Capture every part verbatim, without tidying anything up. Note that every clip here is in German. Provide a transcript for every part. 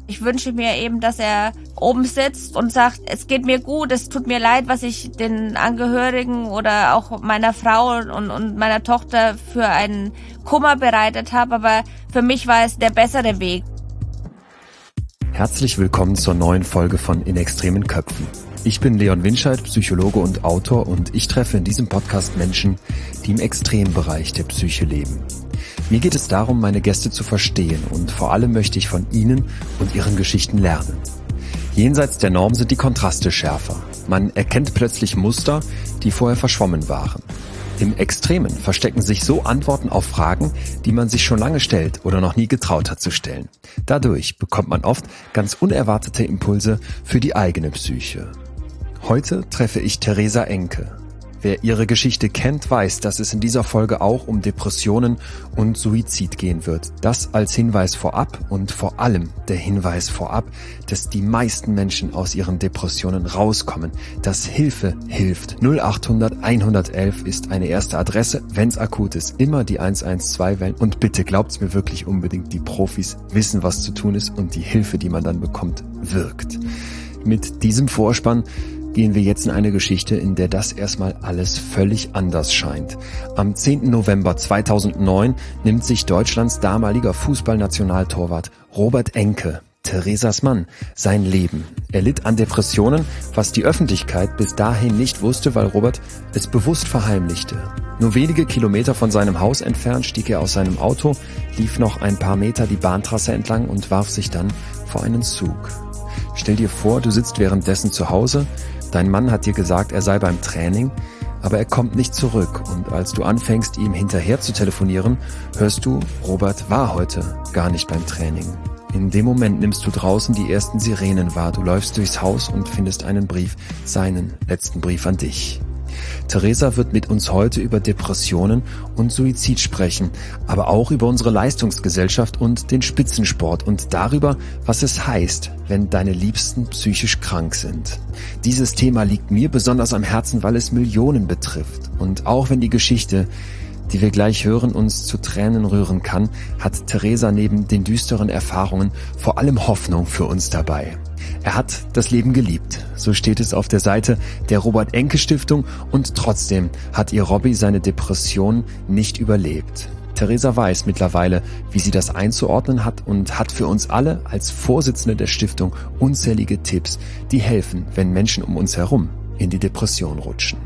Ich wünsche mir eben, dass er oben sitzt und sagt, es geht mir gut, es tut mir leid, was ich den Angehörigen oder auch meiner Frau und, und meiner Tochter für einen Kummer bereitet habe, aber für mich war es der bessere Weg. Herzlich willkommen zur neuen Folge von In extremen Köpfen. Ich bin Leon Winscheid, Psychologe und Autor, und ich treffe in diesem Podcast Menschen, die im Extrembereich der Psyche leben. Mir geht es darum, meine Gäste zu verstehen, und vor allem möchte ich von ihnen und ihren Geschichten lernen. Jenseits der Norm sind die Kontraste schärfer. Man erkennt plötzlich Muster, die vorher verschwommen waren. Im Extremen verstecken sich so Antworten auf Fragen, die man sich schon lange stellt oder noch nie getraut hat zu stellen. Dadurch bekommt man oft ganz unerwartete Impulse für die eigene Psyche. Heute treffe ich Theresa Enke. Wer ihre Geschichte kennt, weiß, dass es in dieser Folge auch um Depressionen und Suizid gehen wird. Das als Hinweis vorab und vor allem der Hinweis vorab, dass die meisten Menschen aus ihren Depressionen rauskommen, dass Hilfe hilft. null acht hundert einhundertelf ist eine erste Adresse, wenn's akut ist. Immer die eins eins zwei wählen, und bitte glaubt's mir wirklich unbedingt, die Profis wissen, was zu tun ist, und die Hilfe, die man dann bekommt, wirkt. Mit diesem Vorspann gehen wir jetzt in eine Geschichte, in der das erstmal alles völlig anders scheint. Am zehnten November zweitausendneun nimmt sich Deutschlands damaliger Fußballnationaltorwart Robert Enke, Theresas Mann, sein Leben. Er litt an Depressionen, was die Öffentlichkeit bis dahin nicht wusste, weil Robert es bewusst verheimlichte. Nur wenige Kilometer von seinem Haus entfernt stieg er aus seinem Auto, lief noch ein paar Meter die Bahntrasse entlang und warf sich dann vor einen Zug. Stell dir vor, du sitzt währenddessen zu Hause. Dein Mann hat dir gesagt, er sei beim Training, aber er kommt nicht zurück, und als du anfängst, ihm hinterher zu telefonieren, hörst du, Robert war heute gar nicht beim Training. In dem Moment nimmst du draußen die ersten Sirenen wahr, du läufst durchs Haus und findest einen Brief, seinen letzten Brief an dich. Theresa wird mit uns heute über Depressionen und Suizid sprechen, aber auch über unsere Leistungsgesellschaft und den Spitzensport und darüber, was es heißt, wenn deine Liebsten psychisch krank sind. Dieses Thema liegt mir besonders am Herzen, weil es Millionen betrifft. Und auch wenn die Geschichte, die wir gleich hören, uns zu Tränen rühren kann, hat Theresa neben den düsteren Erfahrungen vor allem Hoffnung für uns dabei. Er hat das Leben geliebt, so steht es auf der Seite der Robert-Enke-Stiftung, und trotzdem hat ihr Robby seine Depression nicht überlebt. Theresa weiß mittlerweile, wie sie das einzuordnen hat, und hat für uns alle als Vorsitzende der Stiftung unzählige Tipps, die helfen, wenn Menschen um uns herum in die Depression rutschen.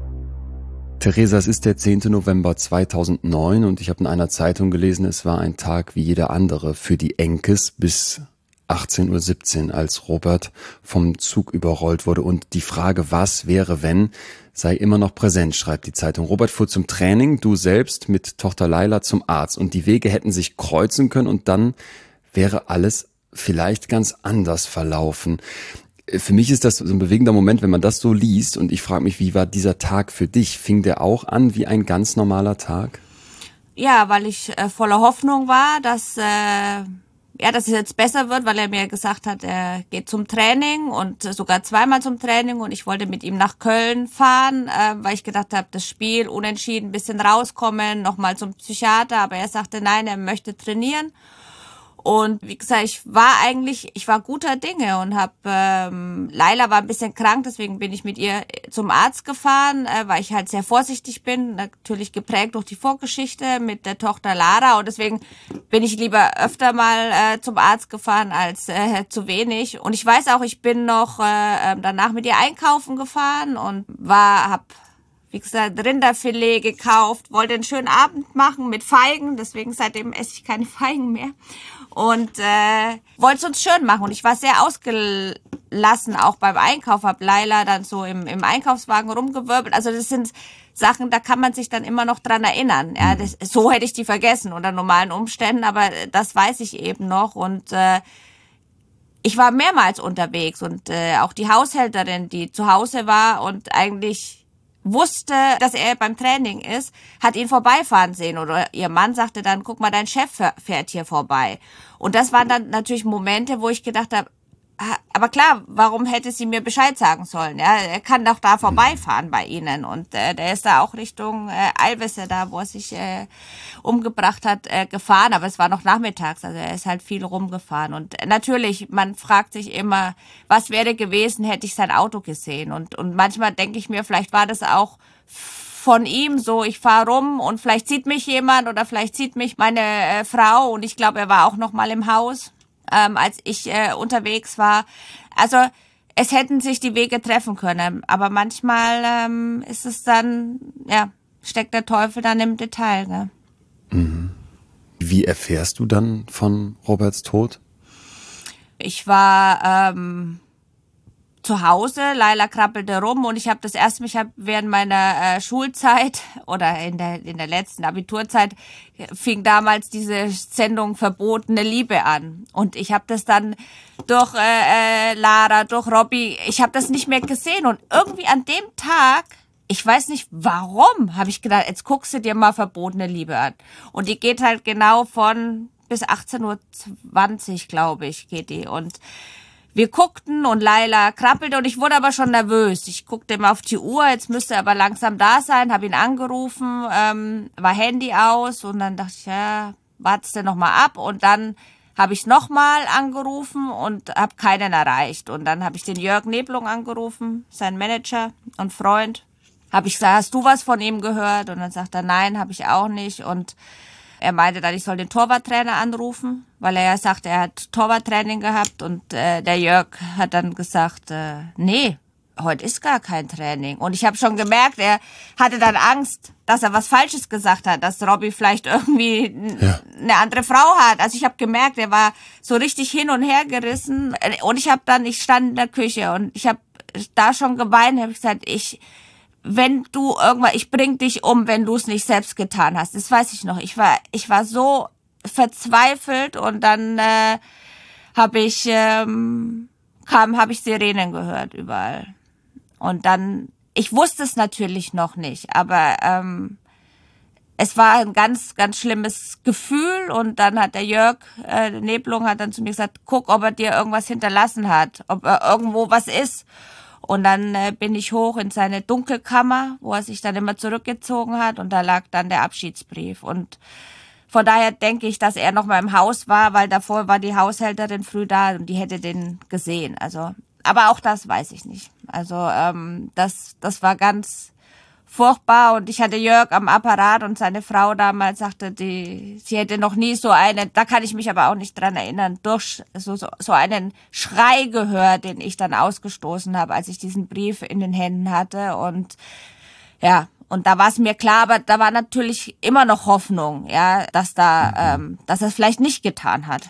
Theresa, es ist der zehnte November zweitausendneun und ich habe in einer Zeitung gelesen, es war ein Tag wie jeder andere für die Enkes bis achtzehn Uhr siebzehn, als Robert vom Zug überrollt wurde, und die Frage, was wäre, wenn, sei immer noch präsent, schreibt die Zeitung. Robert fuhr zum Training, du selbst mit Tochter Laila zum Arzt, und die Wege hätten sich kreuzen können, und dann wäre alles vielleicht ganz anders verlaufen. Für mich ist das so ein bewegender Moment, wenn man das so liest, und ich frage mich, wie war dieser Tag für dich? Fing der auch an wie ein ganz normaler Tag? Ja, weil ich äh, voller Hoffnung war, dass äh ja, dass es jetzt besser wird, weil er mir gesagt hat, er geht zum Training und sogar zweimal zum Training, und ich wollte mit ihm nach Köln fahren, äh, weil ich gedacht habe, das Spiel unentschieden, ein bisschen rauskommen, nochmal zum Psychiater, aber er sagte, nein, er möchte trainieren. Und wie gesagt, ich war eigentlich, ich war guter Dinge und hab, ähm, Laila war ein bisschen krank, deswegen bin ich mit ihr zum Arzt gefahren, äh, weil ich halt sehr vorsichtig bin, natürlich geprägt durch die Vorgeschichte mit der Tochter Lara, und deswegen bin ich lieber öfter mal äh, zum Arzt gefahren als äh, zu wenig. Und ich weiß auch, ich bin noch äh, danach mit ihr einkaufen gefahren und war, hab wie gesagt, Rinderfilet gekauft, wollte einen schönen Abend machen mit Feigen, deswegen seitdem esse ich keine Feigen mehr. Und äh, wollte es uns schön machen. Und ich war sehr ausgelassen, auch beim Einkauf, hab Laila dann so im, im Einkaufswagen rumgewirbelt. Also das sind Sachen, da kann man sich dann immer noch dran erinnern. Ja, das, so hätte ich die vergessen unter normalen Umständen, aber das weiß ich eben noch. Und äh, ich war mehrmals unterwegs, und äh, auch die Haushälterin, die zu Hause war und eigentlich wusste, dass er beim Training ist, hat ihn vorbeifahren sehen, oder ihr Mann sagte dann, guck mal, dein Chef fährt hier vorbei. Und das waren dann natürlich Momente, wo ich gedacht habe, aber klar, warum hätte sie mir Bescheid sagen sollen? Ja, er kann doch da vorbeifahren bei ihnen. Und äh, der ist da auch Richtung äh, Alvese, da wo er sich äh, umgebracht hat, äh, gefahren. Aber es war noch nachmittags, also er ist halt viel rumgefahren. Und natürlich, man fragt sich immer, was wäre gewesen, hätte ich sein Auto gesehen. Und, und manchmal denke ich mir, vielleicht war das auch von ihm so, ich fahre rum und vielleicht sieht mich jemand oder vielleicht sieht mich meine äh, Frau. Und ich glaube, er war auch noch mal im Haus, Ähm, als ich äh, unterwegs war. Also es hätten sich die Wege treffen können, aber manchmal ähm, ist es dann, ja, steckt der Teufel dann im Detail. Ne? Mhm. Wie erfährst du dann von Roberts Tod? Ich war ähm, zu Hause, Laila krabbelte rum und ich habe das erste Mal, ich habe während meiner äh, Schulzeit oder in der in der letzten Abiturzeit fing damals diese Sendung Verbotene Liebe an und ich habe das dann durch äh, äh, Lara, durch Robby, ich habe das nicht mehr gesehen und irgendwie an dem Tag, ich weiß nicht warum, habe ich gedacht, jetzt guckst du dir mal Verbotene Liebe an und die geht halt genau von bis achtzehn Uhr zwanzig, glaube ich, geht die und wir guckten und Laila krabbelte und ich wurde aber schon nervös. Ich guckte immer auf die Uhr, jetzt müsste er aber langsam da sein, habe ihn angerufen, ähm, war Handy aus und dann dachte ich, ja, wartest du noch mal ab und dann habe ich noch mal angerufen und habe keinen erreicht. Und dann habe ich den Jörg Neblung angerufen, sein Manager und Freund. Habe ich gesagt, hast du was von ihm gehört? Und dann sagt er, nein, habe ich auch nicht und er meinte dann, ich soll den Torwarttrainer anrufen, weil er ja sagte, er hat Torwarttraining gehabt und äh, der Jörg hat dann gesagt, äh, nee, heute ist gar kein Training. Und ich habe schon gemerkt, er hatte dann Angst, dass er was Falsches gesagt hat, dass Robby vielleicht irgendwie ja. eine andere Frau hat. Also ich habe gemerkt, er war so richtig hin und her gerissen. Und ich habe dann, ich stand in der Küche und ich habe da schon geweint, habe ich gesagt, ich... wenn du irgendwann, ich bring dich um, wenn du es nicht selbst getan hast. Das weiß ich noch. Ich war, ich war so verzweifelt und dann äh, habe ich ähm, kam, habe ich Sirenen gehört überall. Und dann, ich wusste es natürlich noch nicht, aber ähm, es war ein ganz, ganz schlimmes Gefühl und dann hat der Jörg äh, Neblung hat dann zu mir gesagt, guck, ob er dir irgendwas hinterlassen hat, ob er irgendwo was ist. Und dann äh, bin ich hoch in seine Dunkelkammer, wo er sich dann immer zurückgezogen hat und da lag dann der Abschiedsbrief. Und von daher denke ich, dass er noch mal im Haus war, weil davor war die Haushälterin früh da und die hätte den gesehen. Also, aber auch das weiß ich nicht. Also ähm, das, das war ganz furchtbar und ich hatte Jörg am Apparat und seine Frau damals sagte, die, sie hätte noch nie so eine, da kann ich mich aber auch nicht dran erinnern, durch so, so, so einen Schrei gehört, den ich dann ausgestoßen habe, als ich diesen Brief in den Händen hatte und ja, und da war es mir klar, aber da war natürlich immer noch Hoffnung, ja, dass da, ähm, dass er es vielleicht nicht getan hat.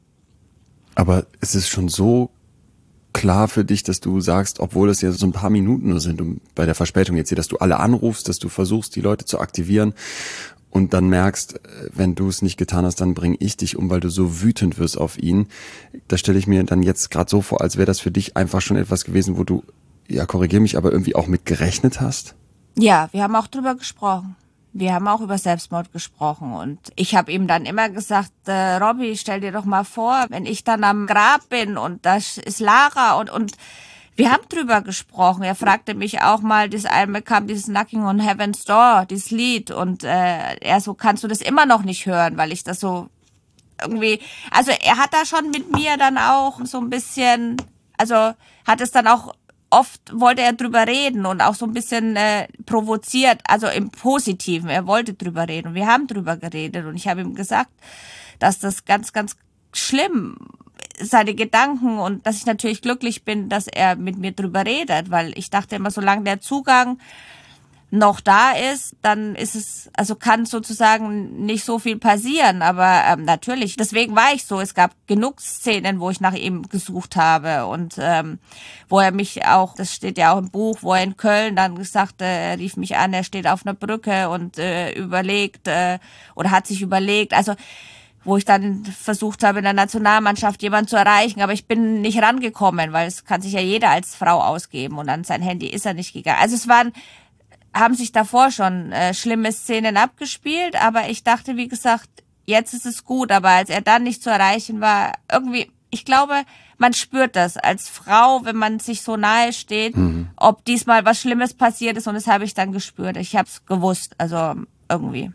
Aber es ist schon so klar für dich, dass du sagst, obwohl es ja so ein paar Minuten nur sind, um bei der Verspätung jetzt hier, dass du alle anrufst, dass du versuchst, die Leute zu aktivieren und dann merkst, wenn du es nicht getan hast, dann bringe ich dich um, weil du so wütend wirst auf ihn. Da stelle ich mir dann jetzt gerade so vor, als wäre das für dich einfach schon etwas gewesen, wo du, ja, korrigier mich, aber irgendwie auch mit gerechnet hast? Ja, wir haben auch drüber gesprochen. Wir haben auch über Selbstmord gesprochen und ich habe ihm dann immer gesagt, äh, Robby, stell dir doch mal vor, wenn ich dann am Grab bin und da ist Lara und und wir haben drüber gesprochen. Er fragte mich auch mal, das einmal kam dieses Knocking on Heaven's Door, dieses Lied und äh, er so, kannst du das immer noch nicht hören, weil ich das so irgendwie, also er hat da schon mit mir dann auch so ein bisschen, also hat es dann auch oft wollte er drüber reden und auch so ein bisschen äh, provoziert, also im Positiven. Er wollte drüber reden und wir haben drüber geredet und ich habe ihm gesagt, dass das ganz, ganz schlimm seine Gedanken und dass ich natürlich glücklich bin, dass er mit mir drüber redet, weil ich dachte immer, solange der Zugang noch da ist, dann ist es, also kann sozusagen nicht so viel passieren, aber ähm, natürlich, deswegen war ich so, es gab genug Szenen, wo ich nach ihm gesucht habe und ähm, wo er mich auch, das steht ja auch im Buch, wo er in Köln dann gesagt, äh, er rief mich an, er steht auf einer Brücke und äh, überlegt äh, oder hat sich überlegt, also wo ich dann versucht habe, in der Nationalmannschaft jemanden zu erreichen, aber ich bin nicht rangekommen, weil es kann sich ja jeder als Frau ausgeben und an sein Handy ist er nicht gegangen. Also es waren haben sich davor schon äh, schlimme Szenen abgespielt, aber ich dachte, wie gesagt, jetzt ist es gut, aber als er dann nicht zu erreichen war, irgendwie, ich glaube, man spürt das als Frau, wenn man sich so nahe steht, mhm. ob diesmal was Schlimmes passiert ist und das habe ich dann gespürt. Ich habe es gewusst, also irgendwie.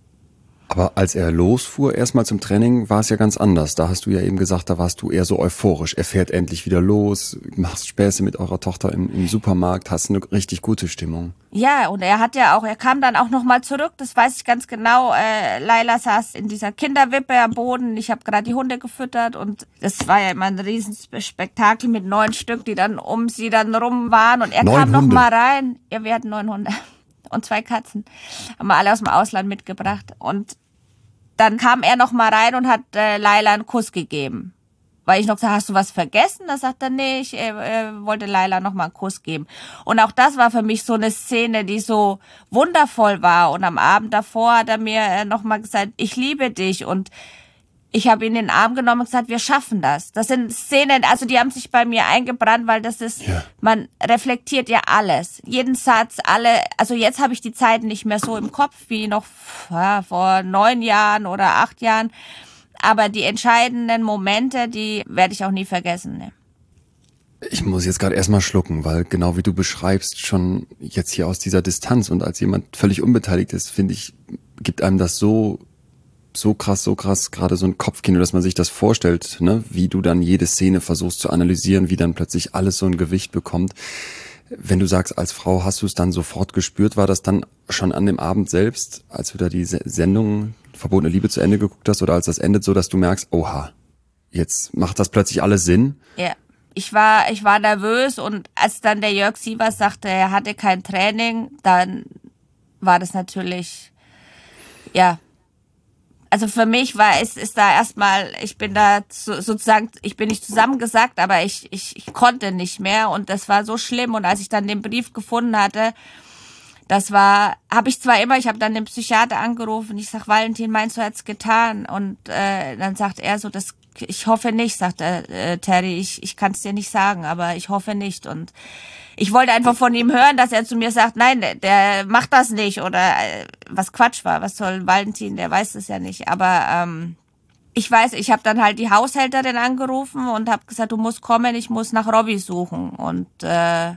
Aber als er losfuhr, erstmal zum Training, war es ja ganz anders. Da hast du ja eben gesagt, da warst du eher so euphorisch. Er fährt endlich wieder los, machst Späße mit eurer Tochter im, im Supermarkt, hast eine richtig gute Stimmung. Ja, und er hat ja auch, er kam dann auch nochmal zurück, das weiß ich ganz genau. Äh, Laila saß in dieser Kinderwippe am Boden, ich habe gerade die Hunde gefüttert und das war ja immer ein Riesenspektakel mit neun Stück, die dann um sie dann rum waren und er neun kam Hunde. nochmal rein. Ja, wir hatten neun Hunde und zwei Katzen, haben wir alle aus dem Ausland mitgebracht und dann kam er noch mal rein und hat äh, Laila einen Kuss gegeben. Weil ich noch gesagt, hast du was vergessen? Da sagt er, nee, ich äh, wollte Laila noch mal einen Kuss geben. Und auch das war für mich so eine Szene, die so wundervoll war. Und am Abend davor hat er mir äh, noch mal gesagt, ich liebe dich. Und ich habe ihn in den Arm genommen und gesagt, wir schaffen das. Das sind Szenen, also die haben sich bei mir eingebrannt, weil das ist, ja. Man reflektiert ja alles. Jeden Satz, alle, also jetzt habe ich die Zeit nicht mehr so im Kopf wie noch ja, vor neun Jahren oder acht Jahren. Aber die entscheidenden Momente, die werde ich auch nie vergessen. Ne? Ich muss jetzt gerade erstmal schlucken, weil genau wie du beschreibst, schon jetzt hier aus dieser Distanz und als jemand völlig unbeteiligt ist, finde ich, gibt einem das so so krass, so krass, gerade so ein Kopfkino, dass man sich das vorstellt, ne, wie du dann jede Szene versuchst zu analysieren, wie dann plötzlich alles so ein Gewicht bekommt. Wenn du sagst, als Frau hast du es dann sofort gespürt, war das dann schon an dem Abend selbst, als du da die Sendung Verbotene Liebe zu Ende geguckt hast oder als das endet, so dass du merkst, oha, jetzt macht das plötzlich alles Sinn? Ja, ich war, ich war nervös und als dann der Jörg Sievers sagte, er hatte kein Training, dann war das natürlich, ja, also für mich war es ist da erstmal, ich bin da zu, sozusagen, ich bin nicht zusammengesackt, aber ich, ich ich konnte nicht mehr und das war so schlimm und als ich dann den Brief gefunden hatte, das war, habe ich zwar immer, ich habe dann den Psychiater angerufen, ich sag, Valentin, meinst du, hat's getan? Und äh, dann sagt er so, das, ich hoffe nicht, sagt er, äh, Terry, ich ich kann es dir nicht sagen, aber ich hoffe nicht und ich wollte einfach von ihm hören, dass er zu mir sagt, nein, der, der macht das nicht oder äh, was Quatsch war, was soll Valentin, der weiß es ja nicht. Aber ähm, ich weiß, ich habe dann halt die Haushälterin angerufen und habe gesagt, du musst kommen, ich muss nach Robbie suchen. Und äh,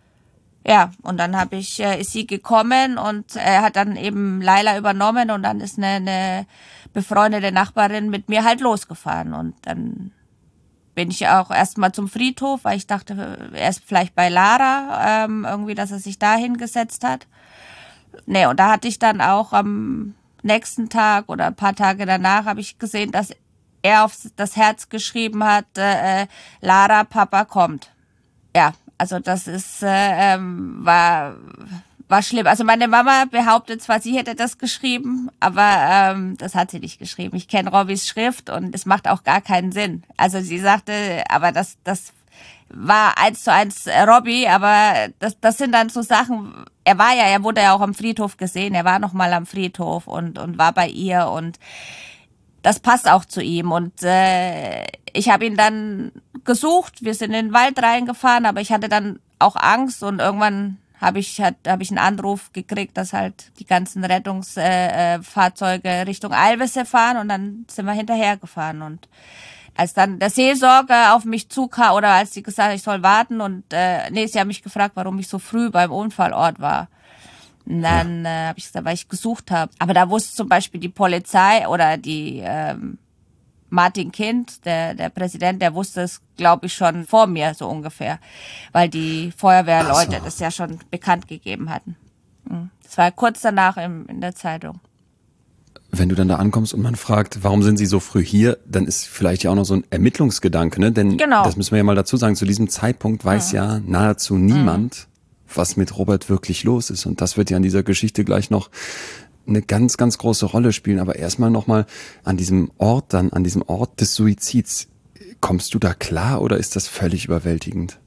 ja, und dann habe ich, äh, ist sie gekommen und er hat dann eben Laila übernommen und dann ist eine, eine befreundete Nachbarin mit mir halt losgefahren und dann bin ich auch erstmal zum Friedhof, weil ich dachte, er ist vielleicht bei Lara, ähm, irgendwie, dass er sich da hingesetzt hat. Nee, und da hatte ich dann auch am nächsten Tag oder ein paar Tage danach habe ich gesehen, dass er auf das Herz geschrieben hat, äh, Lara, Papa kommt. Ja, also das ist, äh, ähm, war... War schlimm. Also meine Mama behauptet zwar, sie hätte das geschrieben, aber ähm, das hat sie nicht geschrieben. Ich kenne Robbys Schrift und es macht auch gar keinen Sinn. Also sie sagte, aber das das war eins zu eins Robbie, aber das das sind dann so Sachen. Er war ja, er wurde ja auch am Friedhof gesehen. Er war noch mal am Friedhof und und war bei ihr und das passt auch zu ihm. Und äh, ich habe ihn dann gesucht. Wir sind in den Wald reingefahren, aber ich hatte dann auch Angst und irgendwann habe ich hat, hab ich einen Anruf gekriegt, dass halt die ganzen Rettungsfahrzeuge äh, Richtung Alvese fahren und dann sind wir hinterhergefahren. Und als dann der Seelsorger auf mich zukam oder als sie gesagt hat, ich soll warten und äh, nee, sie haben mich gefragt, warum ich so früh beim Unfallort war. Und dann ja. äh, habe ich gesagt, weil ich gesucht habe. Aber da wusste zum Beispiel die Polizei oder die ähm, Martin Kind, der der Präsident, der wusste es, glaube ich, schon vor mir so ungefähr, weil die Feuerwehrleute so. das ja schon bekannt gegeben hatten. Das war kurz danach im, in der Zeitung. Wenn du dann da ankommst und man fragt, warum sind sie so früh hier, dann ist vielleicht ja auch noch so ein Ermittlungsgedanke, ne? Denn genau. Das müssen wir ja mal dazu sagen, zu diesem Zeitpunkt weiß ja, ja nahezu niemand, mhm. was mit Robert wirklich los ist. Und das wird ja in dieser Geschichte gleich noch eine ganz, ganz große Rolle spielen. Aber erstmal nochmal an diesem Ort, dann an diesem Ort des Suizids. Kommst du da klar oder ist das völlig überwältigend?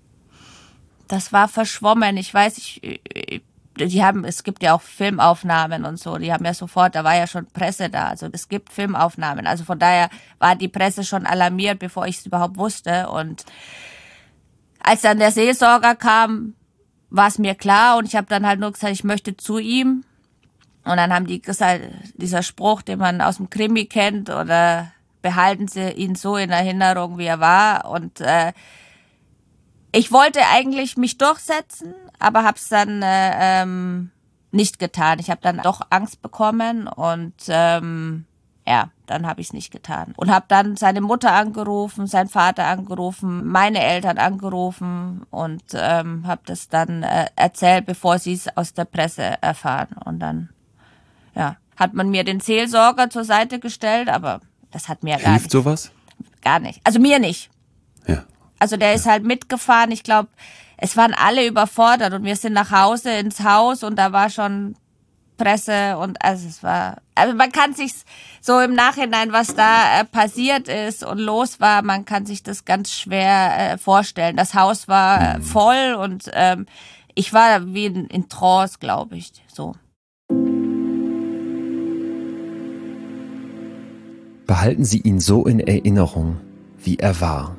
Das war verschwommen. Ich weiß, ich, die haben, es gibt ja auch Filmaufnahmen und so. Die haben ja sofort, da war ja schon Presse da. Also es gibt Filmaufnahmen. Also von daher war die Presse schon alarmiert, bevor ich es überhaupt wusste. Und als dann der Seelsorger kam, war es mir klar. Und ich habe dann halt nur gesagt, ich möchte zu ihm. Und dann haben die gesagt, dieser Spruch, den man aus dem Krimi kennt, oder behalten Sie ihn so in Erinnerung, wie er war. Und äh, ich wollte eigentlich mich durchsetzen, aber habe es dann äh, ähm, nicht getan. Ich habe dann doch Angst bekommen und ähm, ja, dann habe ich es nicht getan. Und habe dann seine Mutter angerufen, seinen Vater angerufen, meine Eltern angerufen und ähm, habe das dann äh, erzählt, bevor sie es aus der Presse erfahren. Und dann ja, hat man mir den Seelsorger zur Seite gestellt, aber das hat mir gar Hilft nicht. sowas? Gar nicht. Also mir nicht. Ja. Also der ist halt mitgefahren. Ich glaube, es waren alle überfordert und wir sind nach Hause ins Haus und da war schon Presse und also es war, also man kann sich so im Nachhinein, was da äh, passiert ist und los war, man kann sich das ganz schwer äh, vorstellen. Das Haus war äh, voll und ähm, ich war wie in, in Trance, glaube ich, so. Behalten Sie ihn so in Erinnerung, wie er war.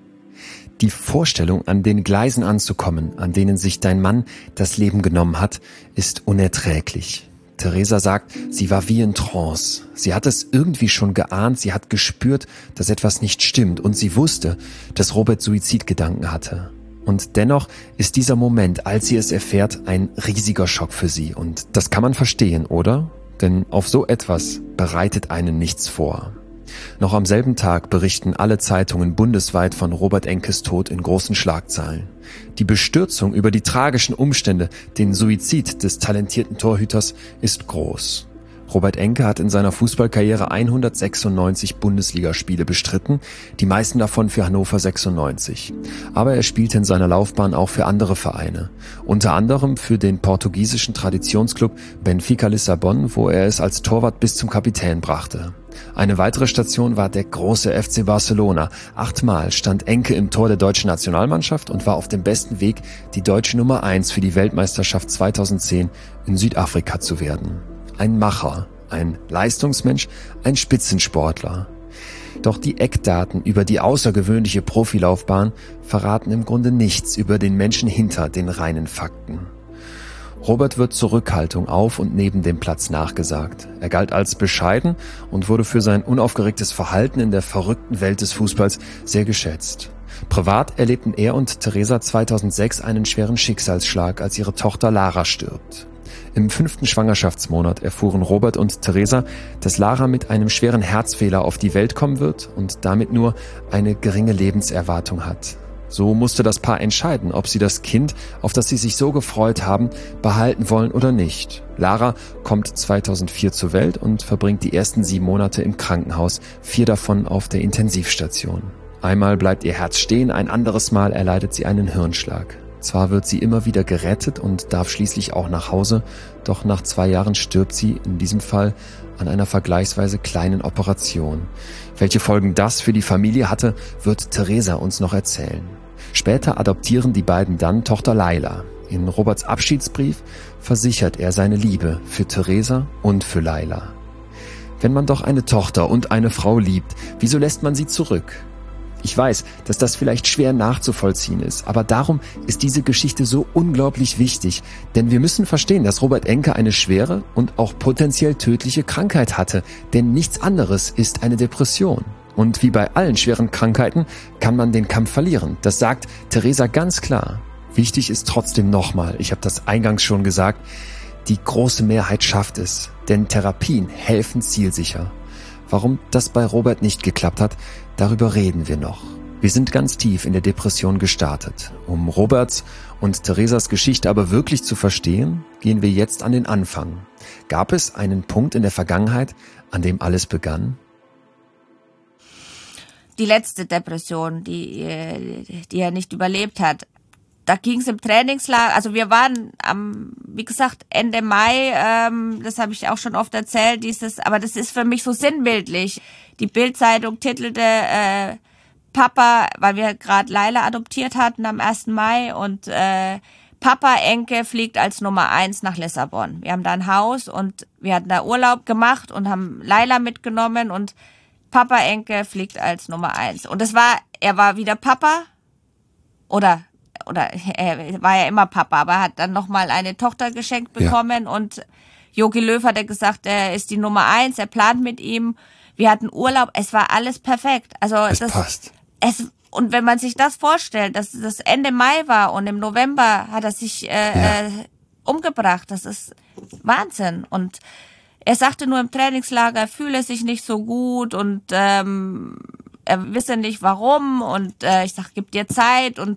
Die Vorstellung, an den Gleisen anzukommen, an denen sich dein Mann das Leben genommen hat, ist unerträglich. Theresa sagt, sie war wie in Trance. Sie hat es irgendwie schon geahnt, sie hat gespürt, dass etwas nicht stimmt und sie wusste, dass Robert Suizidgedanken hatte. Und dennoch ist dieser Moment, als sie es erfährt, ein riesiger Schock für sie. Und das kann man verstehen, oder? Denn auf so etwas bereitet einen nichts vor. Noch am selben Tag berichten alle Zeitungen bundesweit von Robert Enkes Tod in großen Schlagzeilen. Die Bestürzung über die tragischen Umstände, den Suizid des talentierten Torhüters, ist groß. Robert Enke hat in seiner Fußballkarriere hundertsechsundneunzig Bundesligaspiele bestritten, die meisten davon für Hannover sechsundneunzig. Aber er spielte in seiner Laufbahn auch für andere Vereine, unter anderem für den portugiesischen Traditionsclub Benfica Lissabon, wo er es als Torwart bis zum Kapitän brachte. Eine weitere Station war der große F C Barcelona. Achtmal stand Enke im Tor der deutschen Nationalmannschaft und war auf dem besten Weg, die deutsche Nummer eins für die Weltmeisterschaft zweitausendzehn in Südafrika zu werden. Ein Macher, ein Leistungsmensch, ein Spitzensportler. Doch die Eckdaten über die außergewöhnliche Profilaufbahn verraten im Grunde nichts über den Menschen hinter den reinen Fakten. Robert wird Zurückhaltung auf und neben dem Platz nachgesagt. Er galt als bescheiden und wurde für sein unaufgeregtes Verhalten in der verrückten Welt des Fußballs sehr geschätzt. Privat erlebten er und Theresa zweitausendsechs einen schweren Schicksalsschlag, als ihre Tochter Lara stirbt. Im fünften Schwangerschaftsmonat erfuhren Robert und Theresa, dass Lara mit einem schweren Herzfehler auf die Welt kommen wird und damit nur eine geringe Lebenserwartung hat. So musste das Paar entscheiden, ob sie das Kind, auf das sie sich so gefreut haben, behalten wollen oder nicht. Lara kommt zweitausendvier zur Welt und verbringt die ersten sieben Monate im Krankenhaus, vier davon auf der Intensivstation. Einmal bleibt ihr Herz stehen, ein anderes Mal erleidet sie einen Hirnschlag. Zwar wird sie immer wieder gerettet und darf schließlich auch nach Hause, doch nach zwei Jahren stirbt sie, in diesem Fall an einer vergleichsweise kleinen Operation. Welche Folgen das für die Familie hatte, wird Theresa uns noch erzählen. Später adoptieren die beiden dann Tochter Laila. In Roberts Abschiedsbrief versichert er seine Liebe für Theresa und für Laila. Wenn man doch eine Tochter und eine Frau liebt, wieso lässt man sie zurück? Ich weiß, dass das vielleicht schwer nachzuvollziehen ist, aber darum ist diese Geschichte so unglaublich wichtig, denn wir müssen verstehen, dass Robert Enke eine schwere und auch potenziell tödliche Krankheit hatte, denn nichts anderes ist eine Depression. Und wie bei allen schweren Krankheiten kann man den Kampf verlieren. Das sagt Theresa ganz klar. Wichtig ist trotzdem nochmal, ich habe das eingangs schon gesagt, die große Mehrheit schafft es, denn Therapien helfen zielsicher. Warum das bei Robert nicht geklappt hat, darüber reden wir noch. Wir sind ganz tief in der Depression gestartet. Um Roberts und Theresas Geschichte aber wirklich zu verstehen, gehen wir jetzt an den Anfang. Gab es einen Punkt in der Vergangenheit, an dem alles begann? Die letzte Depression, die, die er nicht überlebt hat. Da ging es im Trainingslager, also wir waren am, wie gesagt, Ende Mai, ähm, das habe ich auch schon oft erzählt, dieses, aber das ist für mich so sinnbildlich. Die Bild-Zeitung titelte äh, Papa, weil wir gerade Laila adoptiert hatten am ersten Mai und äh, Papa Enke fliegt als Nummer eins nach Lissabon. Wir haben da ein Haus und wir hatten da Urlaub gemacht und haben Laila mitgenommen und Papa Enke fliegt als Nummer eins. Und das war, er war wieder Papa oder oder er war ja immer Papa, aber hat dann nochmal eine Tochter geschenkt bekommen ja. Und Jogi Löw hat er gesagt, er ist die Nummer eins, er plant mit ihm. Wir hatten Urlaub, es war alles perfekt. Also es das passt. Es und wenn man sich das vorstellt, dass das Ende Mai war und im November hat er sich äh, Ja. äh, umgebracht, das ist Wahnsinn. Und er sagte nur im Trainingslager, er fühle sich nicht so gut und ähm, er wisse nicht warum und äh, ich sag, gib dir Zeit und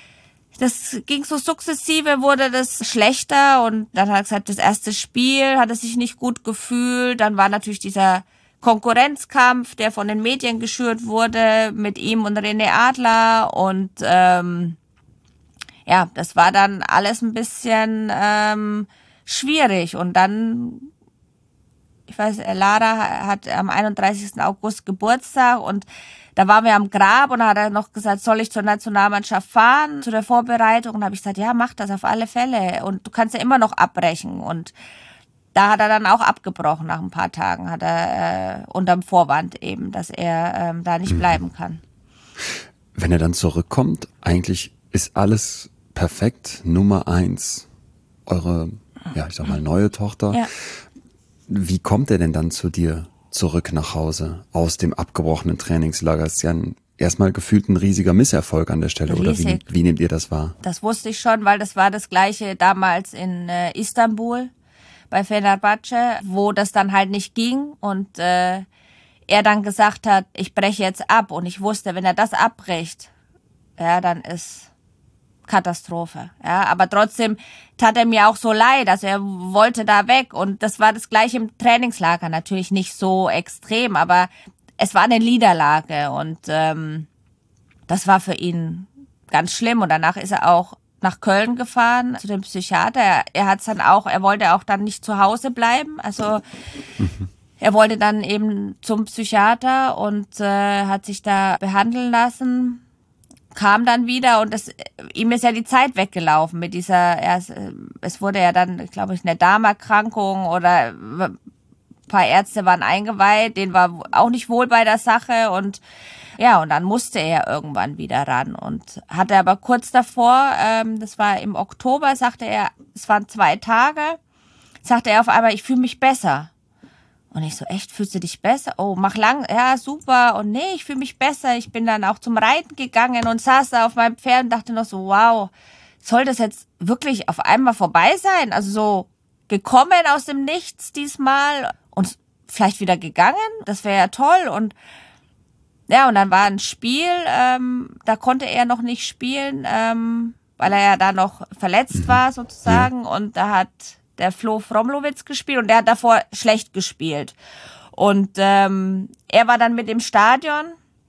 das ging so sukzessive, wurde das schlechter und dann hat er gesagt, das erste Spiel hat er sich nicht gut gefühlt, dann war natürlich dieser Konkurrenzkampf, der von den Medien geschürt wurde mit ihm und René Adler und ähm, ja, das war dann alles ein bisschen ähm, schwierig und dann ich weiß, Lara hat am einunddreißigsten August Geburtstag und da waren wir am Grab und da hat er noch gesagt, soll ich zur Nationalmannschaft fahren, zu der Vorbereitung? Und da habe ich gesagt, ja, mach das auf alle Fälle und du kannst ja immer noch abbrechen. Und da hat er dann auch abgebrochen nach ein paar Tagen, hat er äh, unterm Vorwand eben, dass er ähm, da nicht bleiben kann. Wenn er dann zurückkommt, eigentlich ist alles perfekt. Nummer eins, eure, ja, ich sag mal, neue Tochter. Ja. Wie kommt er denn dann zu dir zurück nach Hause aus dem abgebrochenen Trainingslager? Das ist ja ein, erstmal gefühlt ein riesiger Misserfolg an der Stelle. Riesig. Oder wie, wie nehmt ihr das wahr? Das wusste ich schon, weil das war das Gleiche damals in äh, Istanbul bei Fenerbahce, wo das dann halt nicht ging und äh, er dann gesagt hat, ich breche jetzt ab und ich wusste, wenn er das abbricht, ja, dann ist Katastrophe. Ja, aber trotzdem tat er mir auch so leid, also er wollte da weg und das war das Gleiche im Trainingslager, natürlich nicht so extrem, aber es war eine Niederlage und ähm, das war für ihn ganz schlimm und danach ist er auch nach Köln gefahren zu dem Psychiater. Er, er hat's dann auch, er wollte auch dann nicht zu Hause bleiben, also mhm. er wollte dann eben zum Psychiater und äh, hat sich da behandeln lassen. Kam dann wieder und das, ihm ist ja die Zeit weggelaufen mit dieser, er, es wurde ja dann, glaube ich, eine Darmerkrankung oder ein paar Ärzte waren eingeweiht, denen war auch nicht wohl bei der Sache und ja, und dann musste er irgendwann wieder ran und hatte aber kurz davor, ähm, das war im Oktober, sagte er, es waren zwei Tage, sagte er auf einmal, ich fühle mich besser. Und ich so, echt, fühlst du dich besser? Oh, mach lang, ja, super. Und nee, ich fühle mich besser. Ich bin dann auch zum Reiten gegangen und saß da auf meinem Pferd und dachte noch so, wow, soll das jetzt wirklich auf einmal vorbei sein? Also so gekommen aus dem Nichts diesmal und vielleicht wieder gegangen? Das wäre ja toll. Und ja, und dann war ein Spiel, ähm, da konnte er noch nicht spielen, ähm, weil er ja da noch verletzt war sozusagen. Ja. Und da hat der Flo Fromlowitz gespielt und der hat davor schlecht gespielt. Und ähm, er war dann mit im Stadion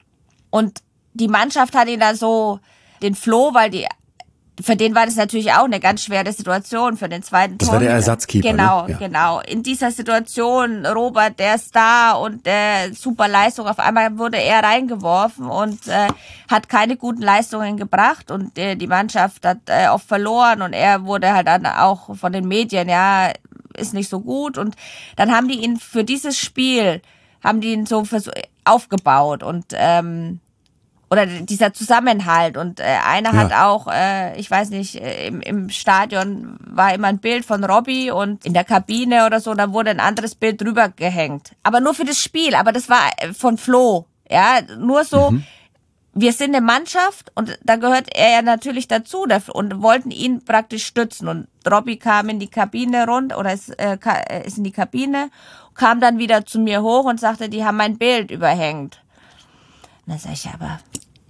und die Mannschaft hat ihn da so, den Flo, weil die, für den war das natürlich auch eine ganz schwere Situation, für den zweiten Tor. Das war der Ersatzkeeper, Genau, ne? Ja. genau. In dieser Situation, Robert, der Star und der super Leistung, auf einmal wurde er reingeworfen und äh, hat keine guten Leistungen gebracht und äh, die Mannschaft hat äh, oft verloren und er wurde halt dann auch von den Medien, ja, ist nicht so gut und dann haben die ihn für dieses Spiel, haben die ihn so vers- aufgebaut und ähm, oder dieser Zusammenhalt und äh, einer ja. hat auch, äh, ich weiß nicht, äh, im, im Stadion war immer ein Bild von Robbie und in der Kabine oder so, da wurde ein anderes Bild drüber gehängt. Aber nur für das Spiel, aber das war von Flo, ja, nur so, mhm. wir sind eine Mannschaft und da gehört er ja natürlich dazu und wollten ihn praktisch stützen und Robbie kam in die Kabine rund oder ist, äh, ist in die Kabine, kam dann wieder zu mir hoch und sagte, die haben mein Bild überhängt. Und dann sag ich, aber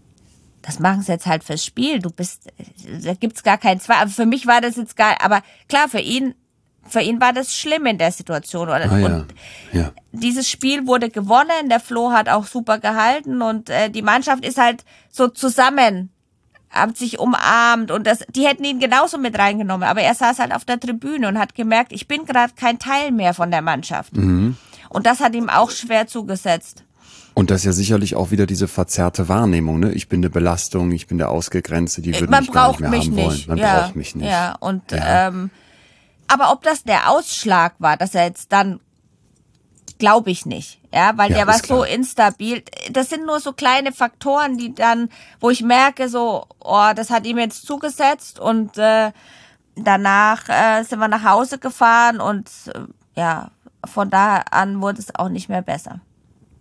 das machen sie jetzt halt fürs Spiel. Du bist, da gibt's gar keinen Zweifel. Also für mich war das jetzt gar, aber klar, für ihn, für ihn war das schlimm in der Situation. Ah, ja. Und ja. dieses Spiel wurde gewonnen. Der Flo hat auch super gehalten und äh, die Mannschaft ist halt so zusammen, hat sich umarmt und das, die hätten ihn genauso mit reingenommen. Aber er saß halt auf der Tribüne und hat gemerkt, ich bin gerade kein Teil mehr von der Mannschaft. Mhm. Und das hat ihm auch schwer zugesetzt. Und das ist ja sicherlich auch wieder diese verzerrte Wahrnehmung, ne? Ich bin eine Belastung, ich bin der Ausgegrenzte, die würden Man mich gar nicht mehr mich haben nicht. wollen. Man ja, braucht mich nicht. Ja, und ja. Ähm, aber ob das der Ausschlag war, dass er jetzt dann, glaube ich nicht, ja, weil ja, der war klar. so instabil. Das sind nur so kleine Faktoren, die dann, wo ich merke, so, oh, das hat ihm jetzt zugesetzt und äh, danach äh, sind wir nach Hause gefahren und äh, ja, von da an wurde es auch nicht mehr besser.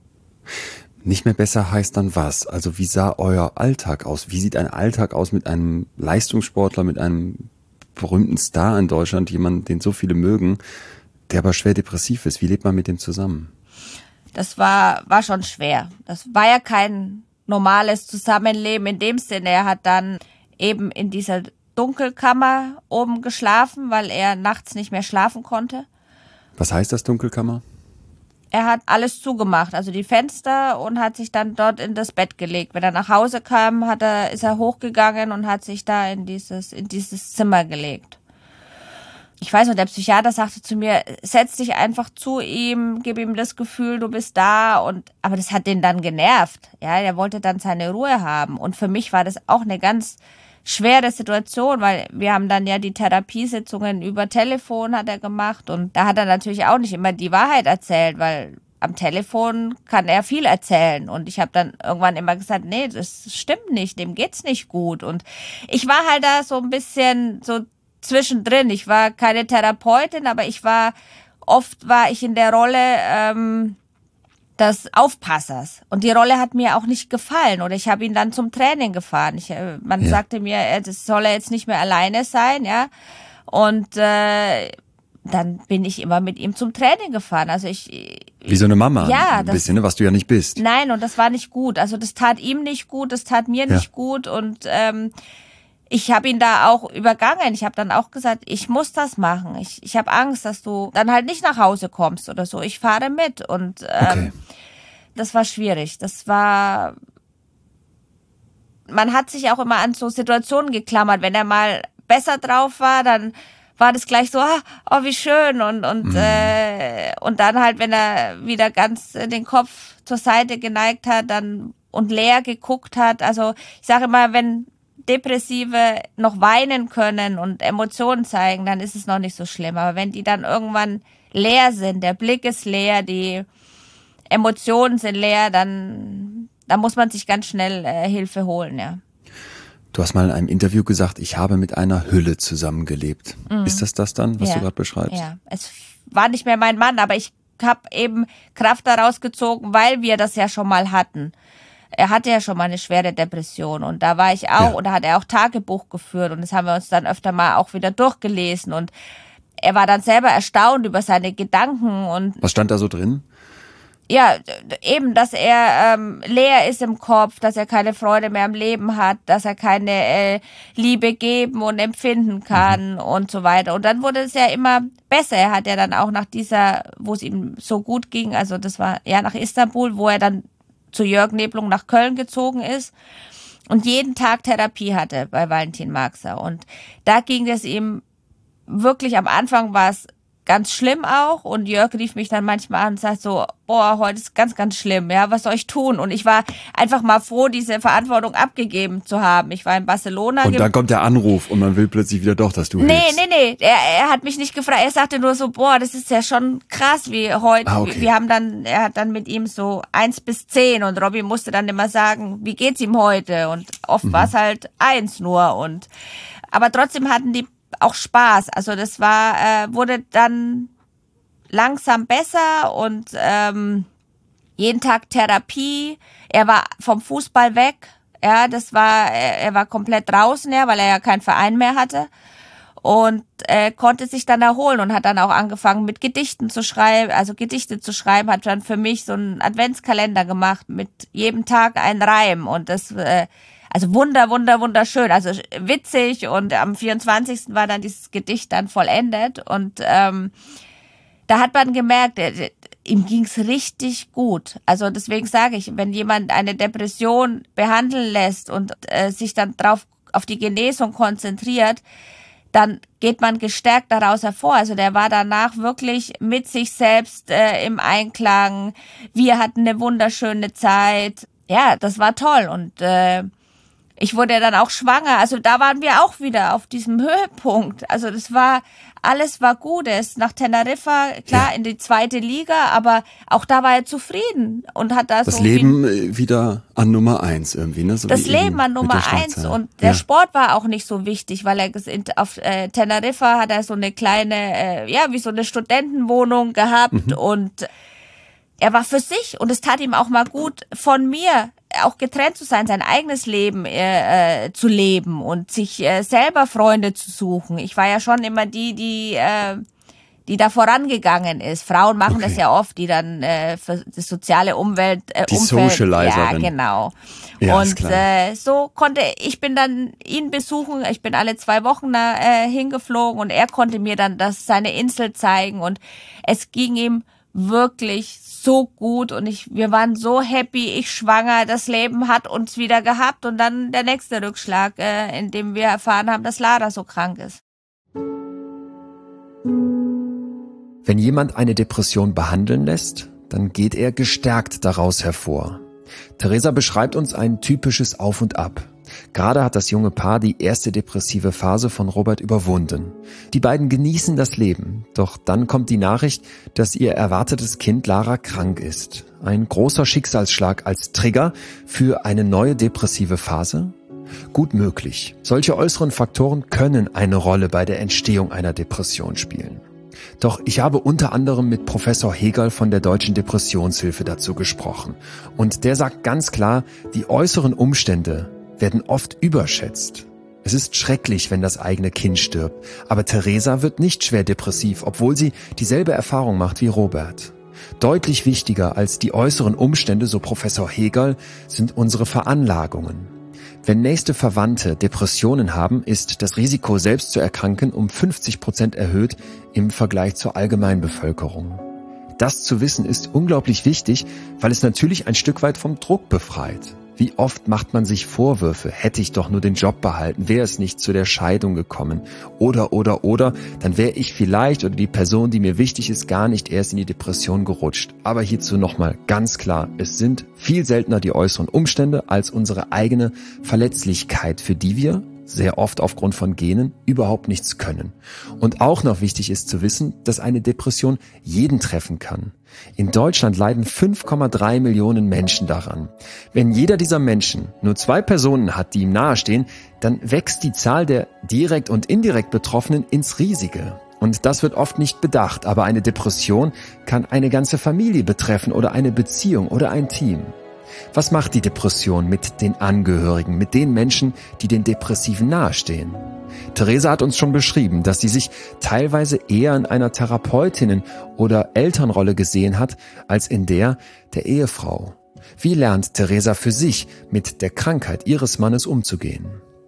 Nicht mehr besser heißt dann was? Also wie sah euer Alltag aus? Wie sieht ein Alltag aus mit einem Leistungssportler, mit einem berühmten Star in Deutschland, jemand, den so viele mögen, der aber schwer depressiv ist? Wie lebt man mit dem zusammen? Das war, war schon schwer. Das war ja kein normales Zusammenleben in dem Sinne. Er hat dann eben in dieser Dunkelkammer oben geschlafen, weil er nachts nicht mehr schlafen konnte. Was heißt das, Dunkelkammer? Er hat alles zugemacht, also die Fenster, und hat sich dann dort in das Bett gelegt. Wenn er nach Hause kam, hat er, ist er hochgegangen und hat sich da in dieses, in dieses Zimmer gelegt. Ich weiß noch, der Psychiater sagte zu mir, setz dich einfach zu ihm, gib ihm das Gefühl, du bist da. Und aber das hat den dann genervt. Ja, der wollte dann seine Ruhe haben. Und für mich war das auch eine ganz schwere Situation, weil wir haben dann ja die Therapiesitzungen über Telefon hat er gemacht, und da hat er natürlich auch nicht immer die Wahrheit erzählt, weil am Telefon kann er viel erzählen, und ich habe dann irgendwann immer gesagt, nee, das stimmt nicht, dem geht's nicht gut. Und ich war halt da so ein bisschen so zwischendrin. Ich war keine Therapeutin, aber ich war, oft war ich in der Rolle ähm, des Aufpassers. Und die Rolle hat mir auch nicht gefallen. Oder ich habe ihn dann zum Training gefahren. Ich, man ja. sagte mir, das soll er jetzt nicht mehr alleine sein, ja. Und äh, dann bin ich immer mit ihm zum Training gefahren. Also ich wie so eine Mama, ja, ein das, bisschen, ne, was du ja nicht bist. Nein, und das war nicht gut. Also das tat ihm nicht gut, das tat mir ja. nicht gut. Und ähm, ich habe ihn da auch übergangen. Ich habe dann auch gesagt, ich muss das machen. Ich, ich habe Angst, dass du dann halt nicht nach Hause kommst oder so. Ich fahre mit. Und ähm, okay. das war schwierig. Das war, man hat sich auch immer an so Situationen geklammert. Wenn er mal besser drauf war, dann war das gleich so, ah, oh, wie schön. Und und mhm. äh, und dann halt, wenn er wieder ganz den Kopf zur Seite geneigt hat, dann und leer geguckt hat. Also ich sage immer, wenn Depressive noch weinen können und Emotionen zeigen, dann ist es noch nicht so schlimm. Aber wenn die dann irgendwann leer sind, der Blick ist leer, die Emotionen sind leer, dann, dann muss man sich ganz schnell äh, Hilfe holen, ja. Du hast mal in einem Interview gesagt, ich habe mit einer Hülle zusammengelebt. Mhm. Ist das das dann, was ja. du gerade beschreibst? Ja, es war nicht mehr mein Mann, aber ich habe eben Kraft daraus gezogen, weil wir das ja schon mal hatten. Er hatte ja schon mal eine schwere Depression, und da war ich auch, ja. und da hat er auch Tagebuch geführt, und das haben wir uns dann öfter mal auch wieder durchgelesen, und er war dann selber erstaunt über seine Gedanken. Und was stand da so drin? Ja, eben, dass er ähm, leer ist im Kopf, dass er keine Freude mehr am Leben hat, dass er keine äh, Liebe geben und empfinden kann mhm. und so weiter. Und dann wurde es ja immer besser. Er hat ja dann auch nach dieser, wo es ihm so gut ging, also das war ja nach Istanbul, wo er dann zu Jörg Neblung nach Köln gezogen ist und jeden Tag Therapie hatte bei Valentin Marxer. Und da ging es ihm wirklich, am Anfang war es ganz schlimm auch, und Jörg rief mich dann manchmal an und sagt so, boah, heute ist ganz, ganz schlimm, ja, was soll ich tun? Und ich war einfach mal froh, diese Verantwortung abgegeben zu haben. Ich war in Barcelona. Und dann kommt der Anruf und man will plötzlich wieder doch, dass du Nee, hilfst. nee, nee, er, er hat mich nicht gefragt, er sagte nur so, boah, das ist ja schon krass, wie heute, ah, okay. wir, wir haben dann, er hat dann mit ihm so eins bis zehn, und Robby musste dann immer sagen, wie geht's ihm heute? Und oft mhm. war es halt eins nur, und aber trotzdem hatten die auch Spaß. Also das war, äh, wurde dann langsam besser, und ähm, jeden Tag Therapie. Er war vom Fußball weg. Ja, das war, er, er war komplett draußen, ja, weil er ja keinen Verein mehr hatte, und äh, konnte sich dann erholen und hat dann auch angefangen mit Gedichten zu schreiben, also Gedichte zu schreiben, hat dann für mich so einen Adventskalender gemacht mit jedem Tag ein Reim, und das äh, also wunder, wunder, wunderschön, also witzig, und am vierundzwanzigsten war dann dieses Gedicht dann vollendet, und ähm, da hat man gemerkt, äh, ihm ging's richtig gut. Also deswegen sage ich, wenn jemand eine Depression behandeln lässt und äh, sich dann drauf auf die Genesung konzentriert, dann geht man gestärkt daraus hervor. Also der war danach wirklich mit sich selbst äh, im Einklang. Wir hatten eine wunderschöne Zeit. Ja, das war toll, und äh, ich wurde dann auch schwanger, also da waren wir auch wieder auf diesem Höhepunkt. Also das war, alles war gut. Er ist nach Teneriffa, klar, ja. in die zweite Liga, aber auch da war er zufrieden und hat da das so Leben wie, wieder an Nummer eins irgendwie, ne? So das Leben an Nummer eins, und der ja. Sport war auch nicht so wichtig, weil er auf äh, Teneriffa hat er so eine kleine, äh, ja, wie so eine Studentenwohnung gehabt, mhm. und er war für sich und es tat ihm auch mal gut, von mir auch getrennt zu sein, sein eigenes Leben äh, zu leben und sich äh, selber Freunde zu suchen. Ich war ja schon immer die, die äh, die da vorangegangen ist. Frauen machen okay. das ja oft, die dann äh, für das soziale Umwelt äh, die Umfeld, Socializerin. Ja, genau. Ja, und äh, so konnte ich bin dann ihn besuchen. Ich bin alle zwei Wochen da äh, hingeflogen und er konnte mir dann das seine Insel zeigen und es ging ihm wirklich so gut und ich wir waren so happy. Ich schwanger, das Leben hat uns wieder gehabt und dann der nächste Rückschlag, äh, in dem wir erfahren haben, dass Lara so krank ist. Wenn jemand eine Depression behandeln lässt, dann geht er gestärkt daraus hervor. Theresa beschreibt uns ein typisches Auf und Ab. Gerade hat das junge Paar die erste depressive Phase von Robert überwunden. Die beiden genießen das Leben, doch dann kommt die Nachricht, dass ihr erwartetes Kind Lara krank ist. Ein großer Schicksalsschlag als Trigger für eine neue depressive Phase? Gut möglich. Solche äußeren Faktoren können eine Rolle bei der Entstehung einer Depression spielen. Doch ich habe unter anderem mit Professor Hegerl von der Deutschen Depressionshilfe dazu gesprochen. Und der sagt ganz klar, die äußeren Umstände werden oft überschätzt. Es ist schrecklich, wenn das eigene Kind stirbt. Aber Theresa wird nicht schwer depressiv, obwohl sie dieselbe Erfahrung macht wie Robert. Deutlich wichtiger als die äußeren Umstände, so Professor Hegerl, sind unsere Veranlagungen. Wenn nächste Verwandte Depressionen haben, ist das Risiko, selbst zu erkranken, um fünfzig Prozent erhöht im Vergleich zur Allgemeinbevölkerung. Das zu wissen ist unglaublich wichtig, weil es natürlich ein Stück weit vom Druck befreit. Wie oft macht man sich Vorwürfe, hätte ich doch nur den Job behalten, wäre es nicht zu der Scheidung gekommen. Oder, oder, oder, dann wäre ich vielleicht oder die Person, die mir wichtig ist, gar nicht erst in die Depression gerutscht. Aber hierzu nochmal ganz klar, es sind viel seltener die äußeren Umstände als unsere eigene Verletzlichkeit, für die wir, sehr oft aufgrund von Genen, überhaupt nichts können. Und auch noch wichtig ist zu wissen, dass eine Depression jeden treffen kann. In Deutschland leiden fünf Komma drei Millionen Menschen daran. Wenn jeder dieser Menschen nur zwei Personen hat, die ihm nahestehen, dann wächst die Zahl der direkt und indirekt Betroffenen ins Riesige. Und das wird oft nicht bedacht, aber eine Depression kann eine ganze Familie betreffen oder eine Beziehung oder ein Team. Was macht die Depression mit den Angehörigen, mit den Menschen, die den Depressiven nahestehen? Theresa hat uns schon beschrieben, dass sie sich teilweise eher in einer Therapeutinnen- oder Elternrolle gesehen hat, als in der der Ehefrau. Wie lernt Theresa für sich mit der Krankheit ihres Mannes umzugehen?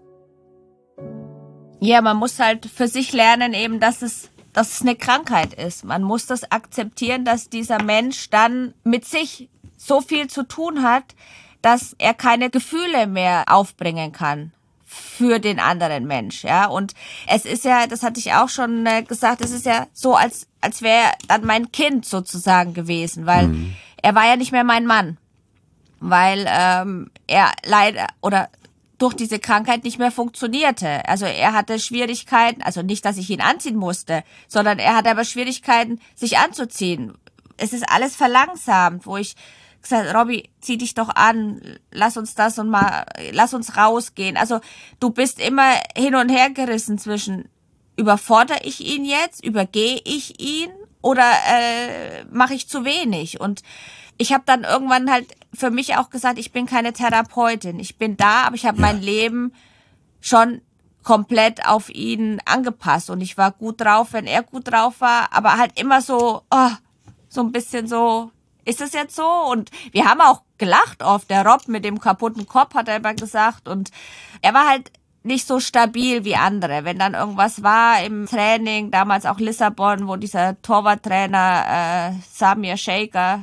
Ja, man muss halt für sich lernen eben, dass es, dass es eine Krankheit ist. Man muss das akzeptieren, dass dieser Mensch dann mit sich so viel zu tun hat, dass er keine Gefühle mehr aufbringen kann für den anderen Mensch, ja. Und es ist ja, das hatte ich auch schon äh, gesagt, es ist ja so, als als wäre dann mein Kind sozusagen gewesen, weil mhm. er war ja nicht mehr mein Mann, weil ähm, er leider oder durch diese Krankheit nicht mehr funktionierte. Also er hatte Schwierigkeiten, also nicht, dass ich ihn anziehen musste, sondern er hatte aber Schwierigkeiten, sich anzuziehen. Es ist alles verlangsamt, wo ich gesagt, Robby, zieh dich doch an, lass uns das und mal, lass uns rausgehen. Also du bist immer hin und her gerissen zwischen, überfordere ich ihn jetzt, übergehe ich ihn oder äh, mache ich zu wenig? Und ich habe dann irgendwann halt für mich auch gesagt, ich bin keine Therapeutin. Ich bin da, aber ich habe ja. mein Leben schon komplett auf ihn angepasst. Und ich war gut drauf, wenn er gut drauf war, aber halt immer so, oh, so ein bisschen so, ist es jetzt so? Und wir haben auch gelacht oft. Der Rob mit dem kaputten Kopf, hat er immer gesagt. Und er war halt nicht so stabil wie andere. Wenn dann irgendwas war im Training, damals auch Lissabon, wo dieser Torwarttrainer äh, Samir Shaker,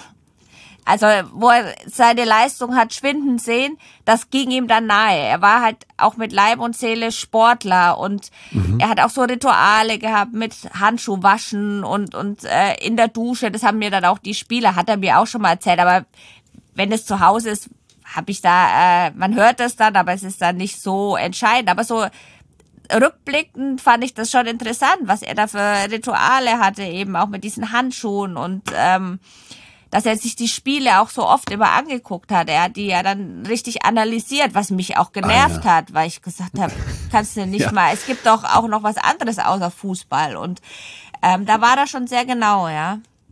also wo er seine Leistung hat schwinden sehen, das ging ihm dann nahe. Er war halt auch mit Leib und Seele Sportler und mhm. er hat auch so Rituale gehabt mit Handschuh waschen und und äh, in der Dusche. Das haben mir dann auch die Spieler, hat er mir auch schon mal erzählt. Aber wenn es zu Hause ist, habe ich da, äh, man hört das dann, aber es ist dann nicht so entscheidend. Aber so rückblickend fand ich das schon interessant, was er da für Rituale hatte, eben auch mit diesen Handschuhen und ähm, dass er sich die Spiele auch so oft immer angeguckt hat. Er hat die ja dann richtig analysiert, was mich auch genervt ah, ja. hat, weil ich gesagt habe, kannst du nicht ja. mal, es gibt doch auch noch was anderes außer Fußball. Und ähm, da war er schon sehr genau, ja.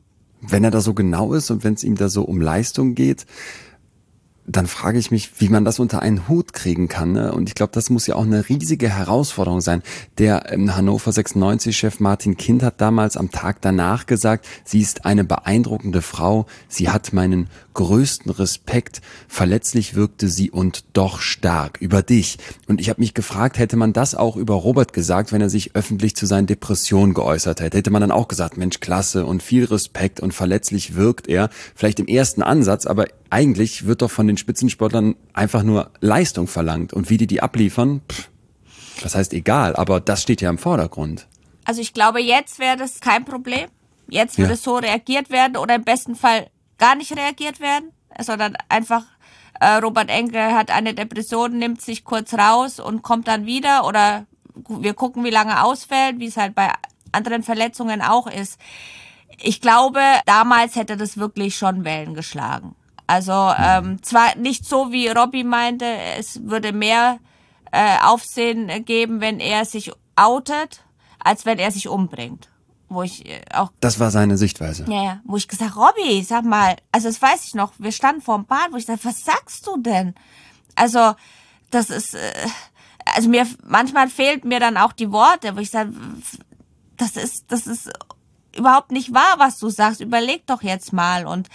wenn er da so genau ist und wenn es ihm da so um Leistung geht, dann frage ich mich, wie man das unter einen Hut kriegen kann. Ne? Und ich glaube, das muss ja auch eine riesige Herausforderung sein. Der ähm, Hannover sechsundneunzig-Chef Martin Kind hat damals am Tag danach gesagt, sie ist eine beeindruckende Frau, sie hat meinen größten Respekt, verletzlich wirkte sie und doch stark über dich. Und ich habe mich gefragt, hätte man das auch über Robert gesagt, wenn er sich öffentlich zu seinen Depressionen geäußert hätte? Hätte man dann auch gesagt, Mensch, klasse und viel Respekt und verletzlich wirkt er, vielleicht im ersten Ansatz, aber eigentlich wird doch von den Spitzensportlern einfach nur Leistung verlangt. Und wie die die abliefern, pff, das heißt egal, aber das steht ja im Vordergrund. Also ich glaube, jetzt wäre das kein Problem. Jetzt würde Ja. es so reagiert werden oder im besten Fall gar nicht reagiert werden, sondern einfach äh, Robert Enke hat eine Depression, nimmt sich kurz raus und kommt dann wieder oder wir gucken, wie lange ausfällt, wie es halt bei anderen Verletzungen auch ist. Ich glaube, damals hätte das wirklich schon Wellen geschlagen. Also ähm, zwar nicht so, wie Robbie meinte, es würde mehr äh, Aufsehen geben, wenn er sich outet, als wenn er sich umbringt. Wo ich äh, auch Das war seine Sichtweise. Ja, ja, wo ich gesagt, Robby, sag mal, also das weiß ich noch, wir standen vor dem Bad, wo ich sag, was sagst du denn? Also, das ist, äh, also mir, manchmal fehlt mir dann auch die Worte, wo ich sage, das ist, das ist überhaupt nicht wahr, was du sagst, überleg doch jetzt mal und,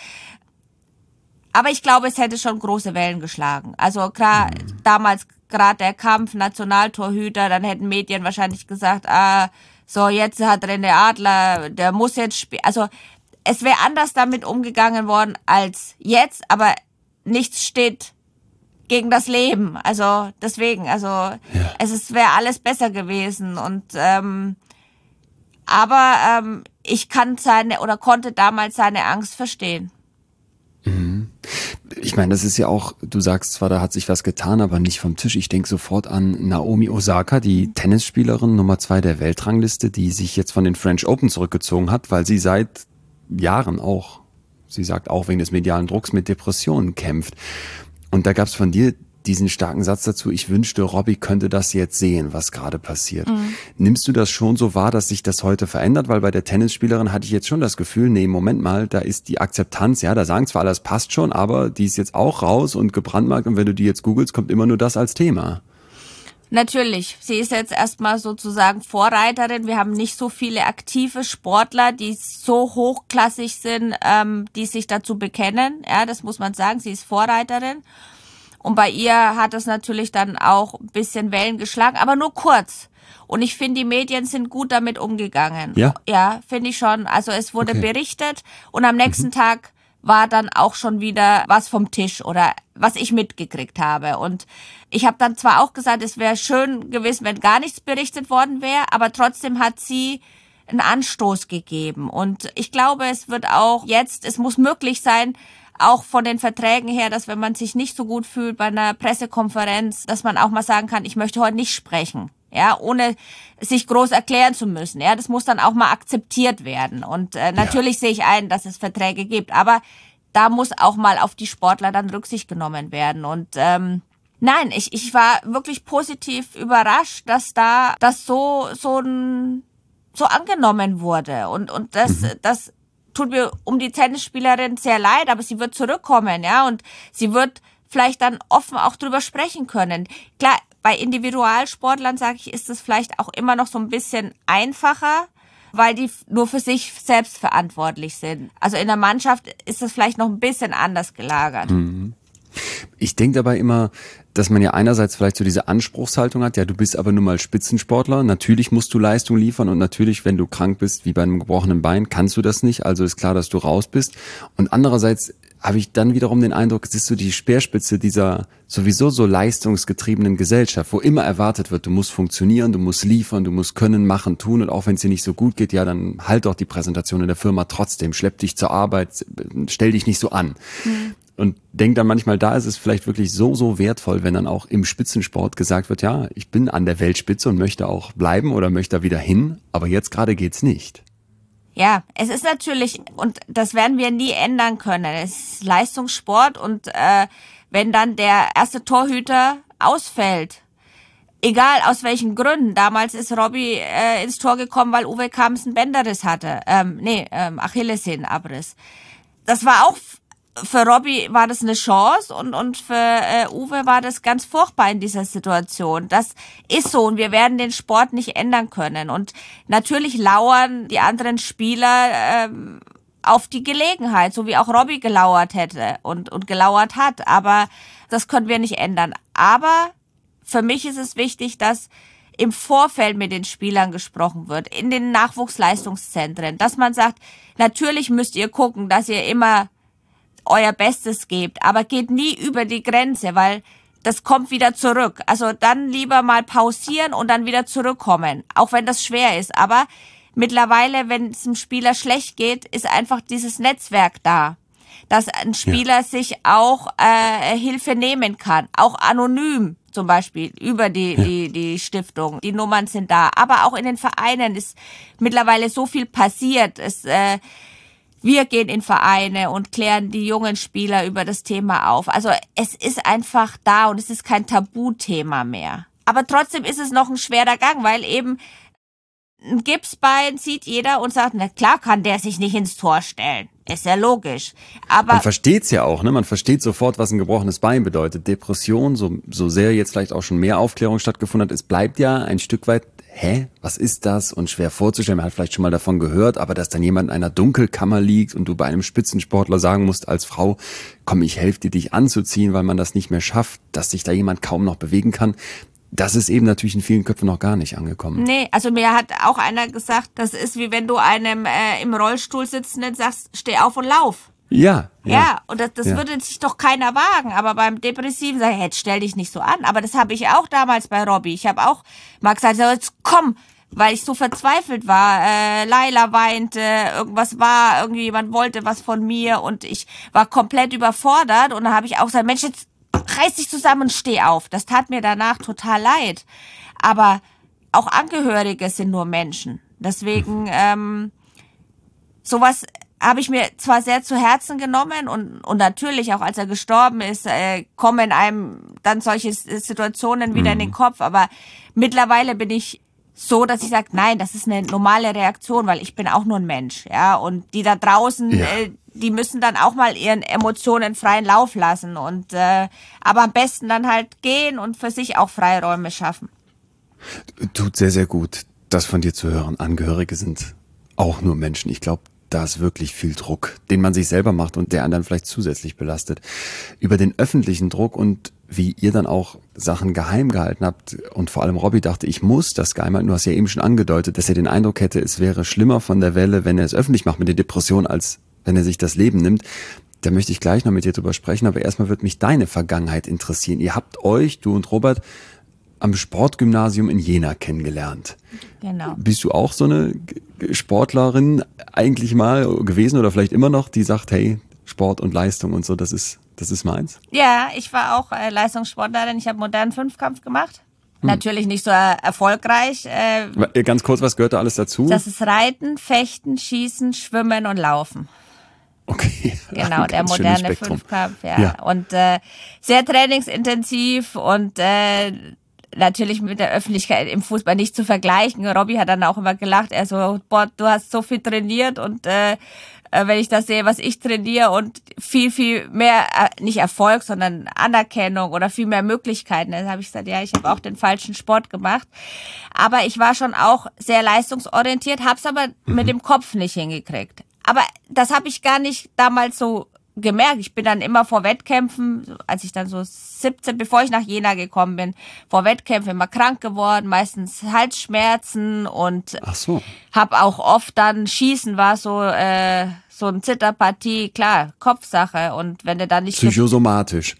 aber ich glaube, es hätte schon große Wellen geschlagen. Also klar, mhm. damals gerade der Kampf, Nationaltorhüter, dann hätten Medien wahrscheinlich gesagt, ah, so, jetzt hat René Adler, der muss jetzt spielen. Also es wäre anders damit umgegangen worden als jetzt, aber nichts steht gegen das Leben. Also deswegen, also ja. es ist, wäre alles besser gewesen. Und ähm, aber ähm, ich kann seine oder konnte damals seine Angst verstehen. Mhm. Ich meine, das ist ja auch, du sagst zwar, da hat sich was getan, aber nicht vom Tisch. Ich denke sofort an Naomi Osaka, die Tennisspielerin Nummer zwei der Weltrangliste, die sich jetzt von den French Open zurückgezogen hat, weil sie seit Jahren auch, sie sagt auch wegen des medialen Drucks, mit Depressionen kämpft. Und da gab es von dir diesen starken Satz dazu, ich wünschte, Robbie könnte das jetzt sehen, was gerade passiert. Mhm. Nimmst du das schon so wahr, dass sich das heute verändert? Weil bei der Tennisspielerin hatte ich jetzt schon das Gefühl, nee, Moment mal, da ist die Akzeptanz, ja, da sagen zwar alles passt schon, aber die ist jetzt auch raus und gebrandmarkt und wenn du die jetzt googelst, kommt immer nur das als Thema. Natürlich, sie ist jetzt erstmal sozusagen Vorreiterin. Wir haben nicht so viele aktive Sportler, die so hochklassig sind, ähm, die sich dazu bekennen. Ja, das muss man sagen, sie ist Vorreiterin. Und bei ihr hat es natürlich dann auch ein bisschen Wellen geschlagen, aber nur kurz. Und ich finde, die Medien sind gut damit umgegangen. Ja? Ja, finde ich schon. Also es wurde okay. berichtet und am nächsten mhm. Tag war dann auch schon wieder was vom Tisch oder was ich mitgekriegt habe. Und ich habe dann zwar auch gesagt, es wäre schön gewesen, wenn gar nichts berichtet worden wäre, aber trotzdem hat sie einen Anstoß gegeben. Und ich glaube, es wird auch jetzt, es muss möglich sein, auch von den Verträgen her, dass wenn man sich nicht so gut fühlt bei einer Pressekonferenz, dass man auch mal sagen kann, ich möchte heute nicht sprechen, ja, ohne sich groß erklären zu müssen, ja, das muss dann auch mal akzeptiert werden und äh, natürlich ja. sehe ich ein, dass es Verträge gibt, aber da muss auch mal auf die Sportler dann Rücksicht genommen werden und ähm, nein, ich ich war wirklich positiv überrascht, dass da das so so ein so angenommen wurde und und das mhm. das tut mir um die Tennisspielerin sehr leid, aber sie wird zurückkommen, ja, und sie wird vielleicht dann offen auch drüber sprechen können. Klar, bei Individualsportlern, sage ich, ist es vielleicht auch immer noch so ein bisschen einfacher, weil die nur für sich selbst verantwortlich sind. Also in der Mannschaft ist das vielleicht noch ein bisschen anders gelagert. Mhm. Ich denke dabei immer, dass man ja einerseits vielleicht so diese Anspruchshaltung hat, ja, du bist aber nun mal Spitzensportler, natürlich musst du Leistung liefern und natürlich, wenn du krank bist, wie bei einem gebrochenen Bein, kannst du das nicht, also ist klar, dass du raus bist. Und andererseits habe ich dann wiederum den Eindruck, es ist so die Speerspitze dieser sowieso so leistungsgetriebenen Gesellschaft, wo immer erwartet wird, du musst funktionieren, du musst liefern, du musst können, machen, tun und auch wenn es dir nicht so gut geht, ja, dann halt doch die Präsentation in der Firma trotzdem, schlepp dich zur Arbeit, stell dich nicht so an. Mhm. Und denk dann manchmal, da ist es vielleicht wirklich so, so wertvoll, wenn dann auch im Spitzensport gesagt wird, ja, ich bin an der Weltspitze und möchte auch bleiben oder möchte da wieder hin, aber jetzt gerade geht's nicht. Ja, es ist natürlich, und das werden wir nie ändern können, es ist Leistungssport und äh, wenn dann der erste Torhüter ausfällt, egal aus welchen Gründen. Damals ist Robbie äh, ins Tor gekommen, weil Uwe Kamps einen Bänderriss hatte. Ähm, nee, ähm, Achillessehnenabriss. Das war auch, für Robbie war das eine Chance und, und für äh, Uwe war das ganz furchtbar in dieser Situation. Das ist so und wir werden den Sport nicht ändern können. Und natürlich lauern die anderen Spieler ähm, auf die Gelegenheit, so wie auch Robbie gelauert hätte und, und gelauert hat. Aber das können wir nicht ändern. Aber für mich ist es wichtig, dass im Vorfeld mit den Spielern gesprochen wird, in den Nachwuchsleistungszentren, dass man sagt, natürlich müsst ihr gucken, dass ihr immer euer Bestes gebt, aber geht nie über die Grenze, weil das kommt wieder zurück. Also dann lieber mal pausieren und dann wieder zurückkommen, auch wenn das schwer ist. Aber mittlerweile, wenn es einem Spieler schlecht geht, ist einfach dieses Netzwerk da, dass ein Spieler ja. sich auch äh, Hilfe nehmen kann, auch anonym zum Beispiel über die, ja. die, die Stiftung. Die Nummern sind da. Aber auch in den Vereinen ist mittlerweile so viel passiert. Es, äh, wir gehen in Vereine und klären die jungen Spieler über das Thema auf. Also es ist einfach da und es ist kein Tabuthema mehr. Aber trotzdem ist es noch ein schwerer Gang, weil eben ein Gipsbein sieht jeder und sagt, na klar kann der sich nicht ins Tor stellen. Ist ja logisch. Aber man versteht's ja auch, ne? Man versteht sofort, was ein gebrochenes Bein bedeutet. Depression, so, so sehr jetzt vielleicht auch schon mehr Aufklärung stattgefunden hat, es bleibt ja ein Stück weit, hä, was ist das? Und schwer vorzustellen, man hat vielleicht schon mal davon gehört, aber dass dann jemand in einer Dunkelkammer liegt und du bei einem Spitzensportler sagen musst als Frau, komm, ich helfe dir, dich anzuziehen, weil man das nicht mehr schafft, dass sich da jemand kaum noch bewegen kann. Das ist eben natürlich in vielen Köpfen noch gar nicht angekommen. Nee, also mir hat auch einer gesagt, das ist wie wenn du einem äh, im Rollstuhl sitzenden sagst, steh auf und lauf. Ja. Ja, ja und das, das ja. würde sich doch keiner wagen. Aber beim Depressiven sag ich, jetzt stell dich nicht so an. Aber das habe ich auch damals bei Robbie. Ich habe auch mal gesagt, jetzt komm, weil ich so verzweifelt war. Äh, Laila weinte, irgendwas war, irgendwie jemand wollte was von mir und ich war komplett überfordert. Und dann habe ich auch gesagt, Mensch, jetzt reiß dich zusammen und steh auf. Das tat mir danach total leid. Aber auch Angehörige sind nur Menschen. Deswegen, ähm, sowas habe ich mir zwar sehr zu Herzen genommen und, und natürlich auch als er gestorben ist, äh, kommen einem dann solche Situationen wieder mhm. in den Kopf. Aber mittlerweile bin ich so, dass ich sage, nein, das ist eine normale Reaktion, weil ich bin auch nur ein Mensch, ja. Und die da draußen, ja. äh, die müssen dann auch mal ihren Emotionen freien Lauf lassen und äh, aber am besten dann halt gehen und für sich auch Freiräume schaffen. Tut sehr, sehr gut, das von dir zu hören. Angehörige sind auch nur Menschen. Ich glaube, da ist wirklich viel Druck, den man sich selber macht und der anderen vielleicht zusätzlich belastet. Über den öffentlichen Druck und wie ihr dann auch Sachen geheim gehalten habt und vor allem Robbie dachte, ich muss das geheim halten. Du hast ja eben schon angedeutet, dass er den Eindruck hätte, es wäre schlimmer von der Welle, wenn er es öffentlich macht mit der Depression, als wenn er sich das Leben nimmt. Da möchte ich gleich noch mit dir drüber sprechen, aber erstmal wird mich deine Vergangenheit interessieren. Ihr habt euch, du und Robert, am Sportgymnasium in Jena kennengelernt. Genau. Bist du auch so eine Sportlerin eigentlich mal gewesen oder vielleicht immer noch, die sagt, hey, Sport und Leistung und so, das ist das ist meins? Ja, ich war auch äh, Leistungssportlerin. Ich habe modernen Fünfkampf gemacht. Hm. Natürlich nicht so äh, erfolgreich. Äh, Ganz kurz, was gehört da alles dazu? Das ist Reiten, Fechten, Schießen, Schwimmen und Laufen. Okay. Genau, der moderne Fünfkampf, ja. ja. Und äh, sehr trainingsintensiv und äh, natürlich mit der Öffentlichkeit im Fußball nicht zu vergleichen. Robbie hat dann auch immer gelacht. Er so, boah, du hast so viel trainiert und äh, wenn ich das sehe, was ich trainiere und viel, viel mehr, nicht Erfolg, sondern Anerkennung oder viel mehr Möglichkeiten. Dann habe ich gesagt, ja, ich habe auch den falschen Sport gemacht. Aber ich war schon auch sehr leistungsorientiert, habe es aber mhm. mit dem Kopf nicht hingekriegt. Aber das habe ich gar nicht damals so gemerkt. Ich bin dann immer vor Wettkämpfen, als ich dann so siebzehn, bevor ich nach Jena gekommen bin, vor Wettkämpfen immer krank geworden, meistens Halsschmerzen und Ach so. Hab auch oft dann Schießen war so äh, so eine Zitterpartie, klar, Kopfsache und wenn du dann nicht psychosomatisch.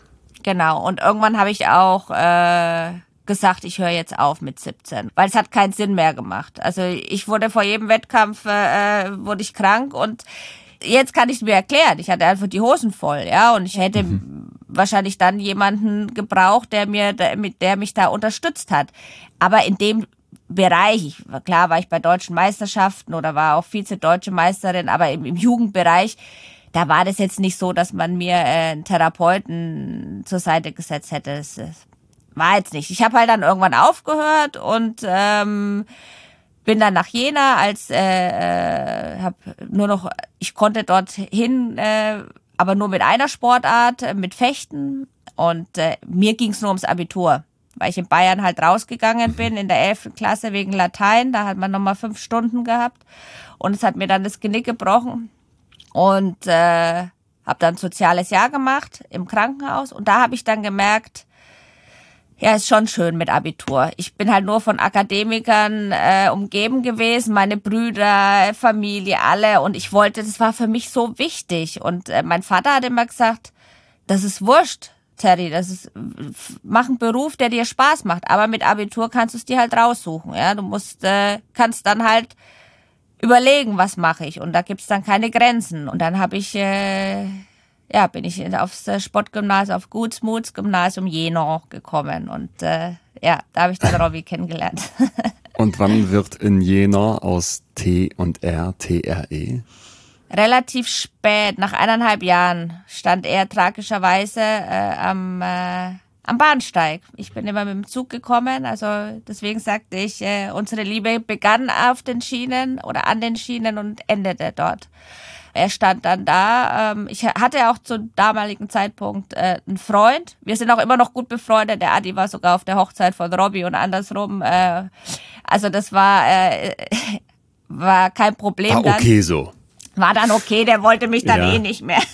Genau und irgendwann habe ich auch äh, gesagt, ich höre jetzt auf mit siebzehn, weil es hat keinen Sinn mehr gemacht. Also ich wurde vor jedem Wettkampf äh, wurde ich krank und jetzt kann ich es mir erklären. Ich hatte einfach die Hosen voll, ja, und ich hätte mhm. wahrscheinlich dann jemanden gebraucht, der mir, der, der mich da unterstützt hat. Aber in dem Bereich, ich, klar war ich bei deutschen Meisterschaften oder war auch Vize-Deutsche Meisterin, aber im, im Jugendbereich, da war das jetzt nicht so, dass man mir äh, einen Therapeuten zur Seite gesetzt hätte. Das, das war jetzt nicht. Ich habe halt dann irgendwann aufgehört und ähm, bin dann nach Jena, als äh, äh, hab nur noch, ich konnte dort hin, äh, aber nur mit einer Sportart, äh, mit Fechten. Und äh, mir ging's nur ums Abitur, weil ich in Bayern halt rausgegangen bin in der elften Klasse wegen Latein. Da hat man nochmal fünf Stunden gehabt und es hat mir dann das Genick gebrochen. Und äh, habe dann soziales Jahr gemacht im Krankenhaus und da habe ich dann gemerkt, ja, ist schon schön mit Abitur. Ich bin halt nur von Akademikern äh, umgeben gewesen, meine Brüder, Familie, alle. Und ich wollte, das war für mich so wichtig. Und äh, mein Vater hat immer gesagt, das ist wurscht, Terry, das ist, mach einen Beruf, der dir Spaß macht. Aber mit Abitur kannst du es dir halt raussuchen. Ja, du musst, äh, kannst dann halt überlegen, was mache ich. Und da gibt's dann keine Grenzen. Und dann habe ich... Äh, Ja, bin ich aufs Sportgymnasium, auf Gutsmuts-Gymnasium Jena gekommen und äh, ja, da habe ich dann Robbie kennengelernt. Und wann wird in Jena aus T und R T R E? Relativ spät, nach eineinhalb Jahren, stand er tragischerweise äh, am, äh, am Bahnsteig. Ich bin immer mit dem Zug gekommen, also deswegen sagte ich, äh, unsere Liebe begann auf den Schienen oder an den Schienen und endete dort. Er stand dann da. Ähm, ich hatte auch zum damaligen Zeitpunkt äh, einen Freund. Wir sind auch immer noch gut befreundet. Der Adi war sogar auf der Hochzeit von Robbie und andersrum. Äh, also das war äh, war kein Problem. War okay dann. so. War dann okay. Der wollte mich dann Ja. eh nicht mehr.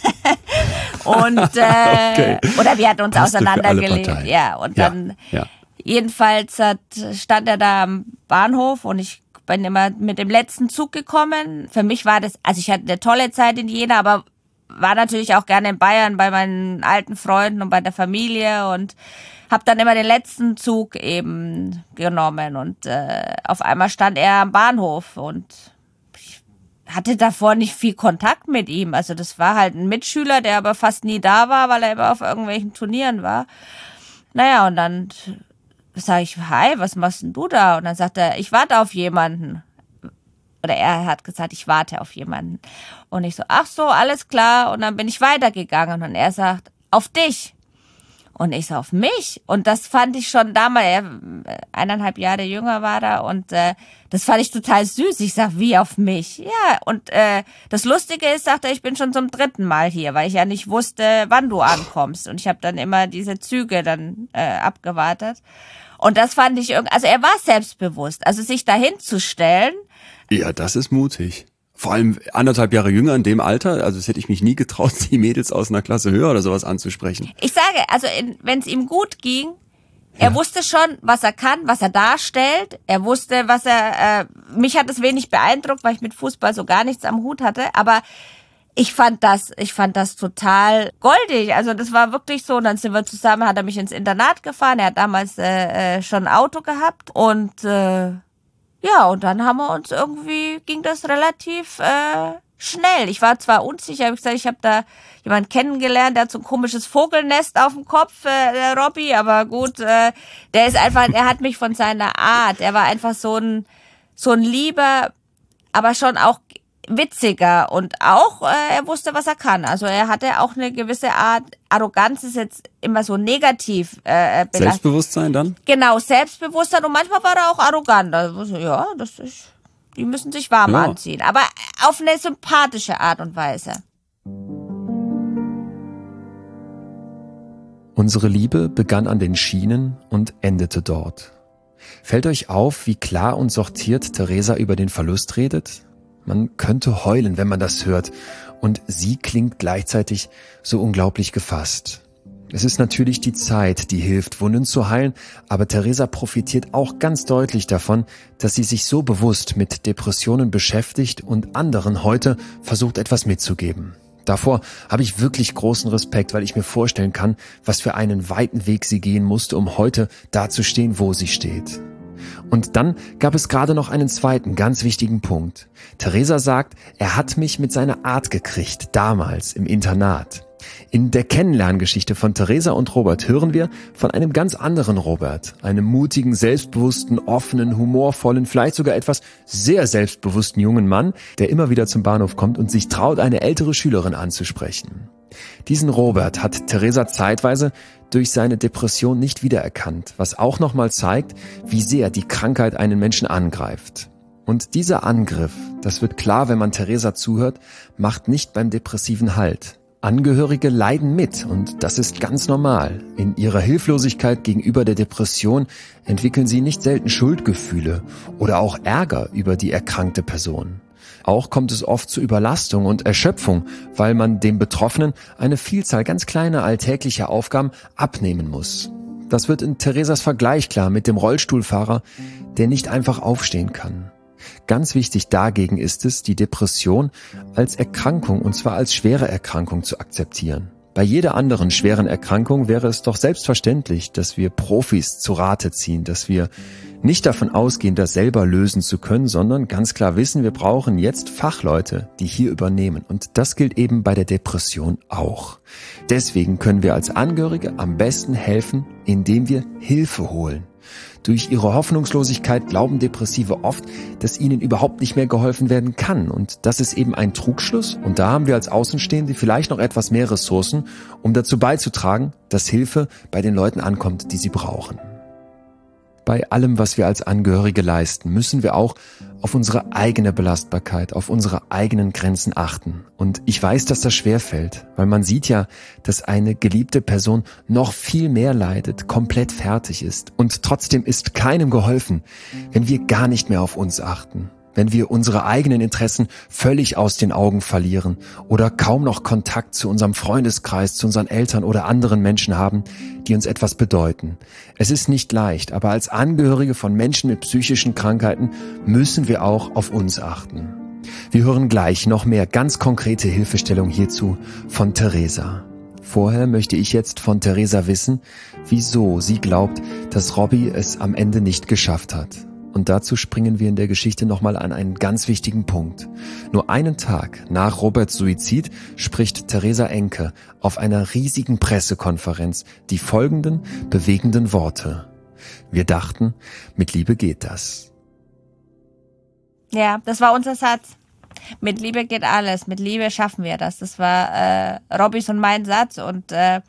und äh, Okay. oder wir hatten uns Passte für alle auseinandergelebt. Parteien. Ja und Ja, dann ja. jedenfalls hat, stand er da am Bahnhof und ich bin immer mit dem letzten Zug gekommen. Für mich war das, also ich hatte eine tolle Zeit in Jena, aber war natürlich auch gerne in Bayern bei meinen alten Freunden und bei der Familie und habe dann immer den letzten Zug eben genommen und äh, auf einmal stand er am Bahnhof und ich hatte davor nicht viel Kontakt mit ihm. Also das war halt ein Mitschüler, der aber fast nie da war, weil er immer auf irgendwelchen Turnieren war. Naja, und dann sage ich, hi, was machst denn du da? Und dann sagt er, ich warte auf jemanden. Oder er hat gesagt, ich warte auf jemanden. Und ich so, ach so, alles klar. Und dann bin ich weitergegangen. Und er sagt, auf dich. Und ich so, auf mich? Und das fand ich schon damals, er, eineinhalb Jahre jünger war er. Und äh, das fand ich total süß. Ich sag, wie auf mich? Ja, und äh, das Lustige ist, sagt er, ich bin schon zum dritten Mal hier, weil ich ja nicht wusste, wann du ankommst. Und ich habe dann immer diese Züge dann äh, abgewartet. Und das fand ich irgendwie, also er war selbstbewusst. Also sich dahin zu stellen. Ja, das ist mutig. Vor allem anderthalb Jahre jünger in dem Alter, also das hätte ich mich nie getraut, die Mädels aus einer Klasse höher oder sowas anzusprechen. Ich sage, also wenn es ihm gut ging, er ja. wusste schon, was er kann, was er darstellt. Er wusste, was er, äh, mich hat es wenig beeindruckt, weil ich mit Fußball so gar nichts am Hut hatte, aber ich fand das, ich fand das total goldig. Also das war wirklich so. Und dann sind wir zusammen, hat er mich ins Internat gefahren. Er hat damals äh, schon ein Auto gehabt. Und äh, ja, und dann haben wir uns irgendwie, ging das relativ äh, schnell. Ich war zwar unsicher, habe ich gesagt, ich habe da jemanden kennengelernt, der hat so ein komisches Vogelnest auf dem Kopf, äh, der Robby. Aber gut, äh, der ist einfach, er hat mich von seiner Art. Er war einfach so ein, so ein lieber, aber schon auch witziger und auch, äh, er wusste, was er kann. Also er hatte auch eine gewisse Art, Arroganz ist jetzt immer so negativ äh, belastet. Selbstbewusstsein dann? Genau, Selbstbewusstsein und manchmal war er auch arrogant. Also, ja, das ist, die müssen sich warm ja. anziehen, aber auf eine sympathische Art und Weise. Unsere Liebe begann an den Schienen und endete dort. Fällt euch auf, wie klar und sortiert Theresa über den Verlust redet? Man könnte heulen, wenn man das hört. Und sie klingt gleichzeitig so unglaublich gefasst. Es ist natürlich die Zeit, die hilft, Wunden zu heilen, aber Theresa profitiert auch ganz deutlich davon, dass sie sich so bewusst mit Depressionen beschäftigt und anderen heute versucht, etwas mitzugeben. Davor habe ich wirklich großen Respekt, weil ich mir vorstellen kann, was für einen weiten Weg sie gehen musste, um heute dazustehen, wo sie steht. Und dann gab es gerade noch einen zweiten, ganz wichtigen Punkt. Theresa sagt, er hat mich mit seiner Art gekriegt, damals im Internat. In der Kennenlerngeschichte von Theresa und Robert hören wir von einem ganz anderen Robert, einem mutigen, selbstbewussten, offenen, humorvollen, vielleicht sogar etwas sehr selbstbewussten jungen Mann, der immer wieder zum Bahnhof kommt und sich traut, eine ältere Schülerin anzusprechen. Diesen Robert hat Theresa zeitweise durch seine Depression nicht wiedererkannt, was auch nochmal zeigt, wie sehr die Krankheit einen Menschen angreift. Und dieser Angriff, das wird klar, wenn man Theresa zuhört, macht nicht beim Depressiven Halt. Angehörige leiden mit und das ist ganz normal. In ihrer Hilflosigkeit gegenüber der Depression entwickeln sie nicht selten Schuldgefühle oder auch Ärger über die erkrankte Person. Auch kommt es oft zu Überlastung und Erschöpfung, weil man dem Betroffenen eine Vielzahl ganz kleiner alltäglicher Aufgaben abnehmen muss. Das wird in Theresas Vergleich klar mit dem Rollstuhlfahrer, der nicht einfach aufstehen kann. Ganz wichtig dagegen ist es, die Depression als Erkrankung, und zwar als schwere Erkrankung, zu akzeptieren. Bei jeder anderen schweren Erkrankung wäre es doch selbstverständlich, dass wir Profis zu Rate ziehen, dass wir nicht davon ausgehen, das selber lösen zu können, sondern ganz klar wissen, wir brauchen jetzt Fachleute, die hier übernehmen. Und das gilt eben bei der Depression auch. Deswegen können wir als Angehörige am besten helfen, indem wir Hilfe holen. Durch ihre Hoffnungslosigkeit glauben Depressive oft, dass ihnen überhaupt nicht mehr geholfen werden kann. Und das ist eben ein Trugschluss. Und da haben wir als Außenstehende vielleicht noch etwas mehr Ressourcen, um dazu beizutragen, dass Hilfe bei den Leuten ankommt, die sie brauchen. Bei allem, was wir als Angehörige leisten, müssen wir auch auf unsere eigene Belastbarkeit, auf unsere eigenen Grenzen achten. Und ich weiß, dass das schwerfällt, weil man sieht ja, dass eine geliebte Person noch viel mehr leidet, komplett fertig ist. Und trotzdem ist keinem geholfen, wenn wir gar nicht mehr auf uns achten. Wenn wir unsere eigenen Interessen völlig aus den Augen verlieren oder kaum noch Kontakt zu unserem Freundeskreis, zu unseren Eltern oder anderen Menschen haben, die uns etwas bedeuten. Es ist nicht leicht, aber als Angehörige von Menschen mit psychischen Krankheiten müssen wir auch auf uns achten. Wir hören gleich noch mehr ganz konkrete Hilfestellung hierzu von Theresa. Vorher möchte ich jetzt von Theresa wissen, wieso sie glaubt, dass Robbie es am Ende nicht geschafft hat. Und dazu springen wir in der Geschichte nochmal an einen ganz wichtigen Punkt. Nur einen Tag nach Roberts Suizid spricht Theresa Enke auf einer riesigen Pressekonferenz die folgenden bewegenden Worte. Wir dachten, mit Liebe geht das. Ja, das war unser Satz. Mit Liebe geht alles, mit Liebe schaffen wir das. Das war äh, Robbys und mein Satz und äh,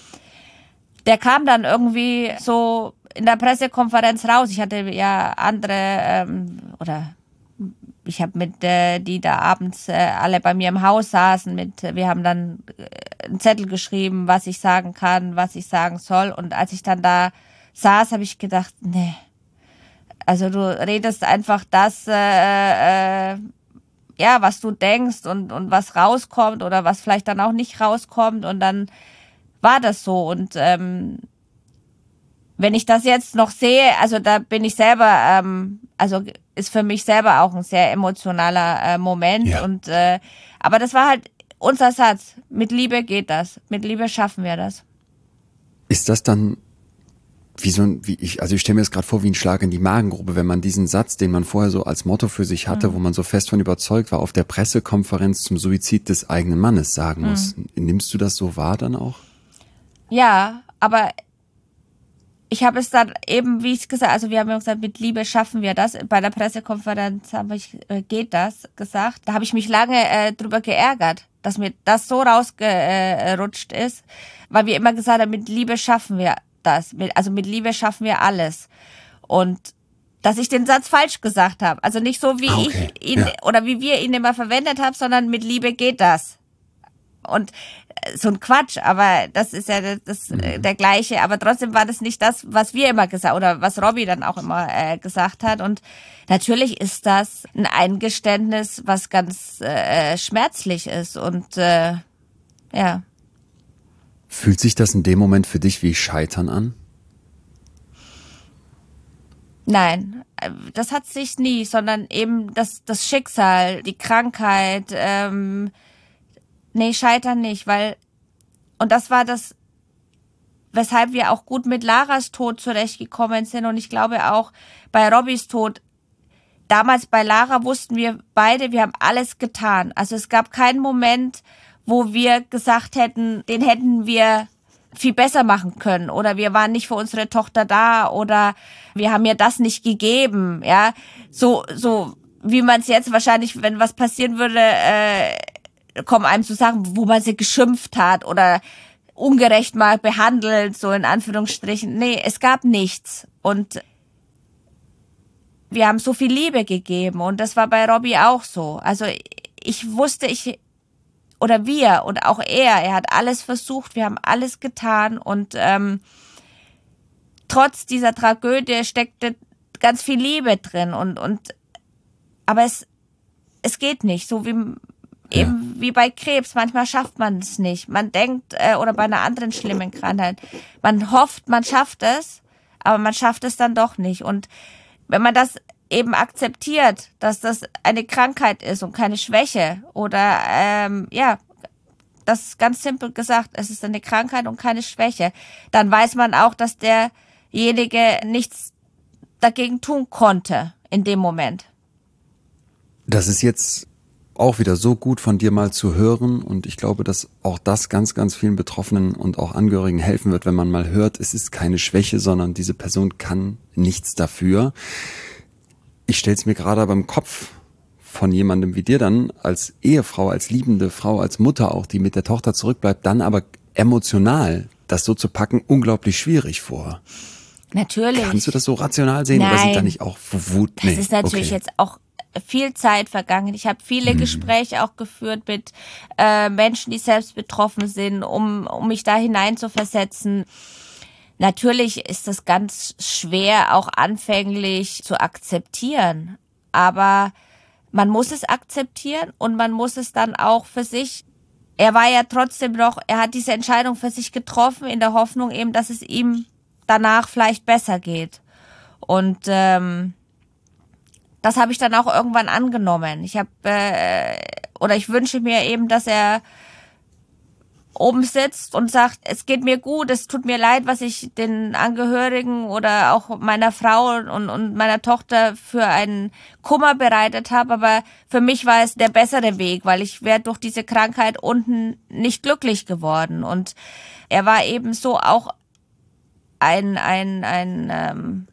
der kam dann irgendwie so in der Pressekonferenz raus. Ich hatte ja andere, ähm, oder ich habe mit, äh, die da abends äh, alle bei mir im Haus saßen, mit, wir haben dann äh, einen Zettel geschrieben, was ich sagen kann, was ich sagen soll. Und als ich dann da saß, habe ich gedacht, nee, also du redest einfach das, äh, äh, ja, was du denkst und, und was rauskommt oder was vielleicht dann auch nicht rauskommt. Und dann war das so. Und ähm, wenn ich das jetzt noch sehe, also da bin ich selber, ähm, also ist für mich selber auch ein sehr emotionaler äh, Moment. Ja. Und äh, aber das war halt unser Satz. Mit Liebe geht das. Mit Liebe schaffen wir das. Ist das dann wie so ein, wie ich, also ich stelle mir das gerade vor wie ein Schlag in die Magengrube, wenn man diesen Satz, den man vorher so als Motto für sich hatte, mhm. wo man so fest von überzeugt war, auf der Pressekonferenz zum Suizid des eigenen Mannes sagen mhm. muss. Nimmst du das so wahr dann auch? Ja, aber ich habe es dann eben, wie ich gesagt, also wir haben ja gesagt, mit Liebe schaffen wir das. Bei der Pressekonferenz habe ich, äh, geht das gesagt. Da habe ich mich lange äh, drüber geärgert, dass mir das so rausgerutscht äh, ist, weil wir immer gesagt haben, mit Liebe schaffen wir das. Mit, also mit Liebe schaffen wir alles. Und dass ich den Satz falsch gesagt habe. Also nicht so, wie okay. ich ihn ja. oder wie wir ihn immer verwendet haben, sondern mit Liebe geht das. Und so ein Quatsch, aber das ist ja das, das mhm. der gleiche, aber trotzdem war das nicht das, was wir immer gesagt oder was Robbie dann auch immer äh, gesagt hat. Und natürlich ist das ein Eingeständnis, was ganz äh, schmerzlich ist und äh, ja. Fühlt sich das in dem Moment für dich wie Scheitern an? Nein, das hat sich nie, sondern eben das das Schicksal, die Krankheit. Ähm, nee, Scheitern nicht, weil und das war das, weshalb wir auch gut mit Laras Tod zurechtgekommen sind und ich glaube auch bei Robbys Tod. Damals bei Lara wussten wir beide, wir haben alles getan. Also es gab keinen Moment, wo wir gesagt hätten, den hätten wir viel besser machen können oder wir waren nicht für unsere Tochter da oder wir haben ihr das nicht gegeben, ja, so so wie man es jetzt wahrscheinlich, wenn was passieren würde, äh, kommen einem zu sagen, wo man sie geschimpft hat oder ungerecht mal behandelt, so in Anführungsstrichen. Nee, es gab nichts. Und wir haben so viel Liebe gegeben und das war bei Robbie auch so. Also ich wusste, ich oder wir und auch er, er hat alles versucht, wir haben alles getan und ähm, trotz dieser Tragödie steckte ganz viel Liebe drin und und aber es es geht nicht, so wie ja. eben wie bei Krebs. Manchmal schafft man es nicht. Man denkt äh, oder bei einer anderen schlimmen Krankheit, man hofft, man schafft es, aber man schafft es dann doch nicht. Und wenn man das eben akzeptiert, dass das eine Krankheit ist und keine Schwäche oder ähm, ja, das ist ganz simpel gesagt, es ist eine Krankheit und keine Schwäche, dann weiß man auch, dass derjenige nichts dagegen tun konnte in dem Moment. Das ist jetzt auch wieder so gut von dir mal zu hören und ich glaube, dass auch das ganz, ganz vielen Betroffenen und auch Angehörigen helfen wird, wenn man mal hört, es ist keine Schwäche, sondern diese Person kann nichts dafür. Ich stell's mir gerade beim Kopf von jemandem wie dir dann als Ehefrau, als liebende Frau, als Mutter auch, die mit der Tochter zurückbleibt, dann aber emotional das so zu packen, unglaublich schwierig vor. Natürlich. Kannst du das so rational sehen? Nein. Oder sind da nicht auch Wut? Das Nee. ist natürlich okay. jetzt auch viel Zeit vergangen. Ich habe viele mhm. Gespräche auch geführt mit äh, Menschen, die selbst betroffen sind, um, um mich da hinein zu versetzen. Natürlich ist das ganz schwer, auch anfänglich zu akzeptieren, aber man muss es akzeptieren und man muss es dann auch für sich, er war ja trotzdem noch, er hat diese Entscheidung für sich getroffen, in der Hoffnung eben, dass es ihm danach vielleicht besser geht. Und ähm, das habe ich dann auch irgendwann angenommen. Ich habe, äh, oder ich wünsche mir eben, dass er oben sitzt und sagt, es geht mir gut, es tut mir leid, was ich den Angehörigen oder auch meiner Frau und, und meiner Tochter für einen Kummer bereitet habe, aber für mich war es der bessere Weg, weil ich wäre durch diese Krankheit unten nicht glücklich geworden. Und er war eben so auch ein, ein, ein, ähm,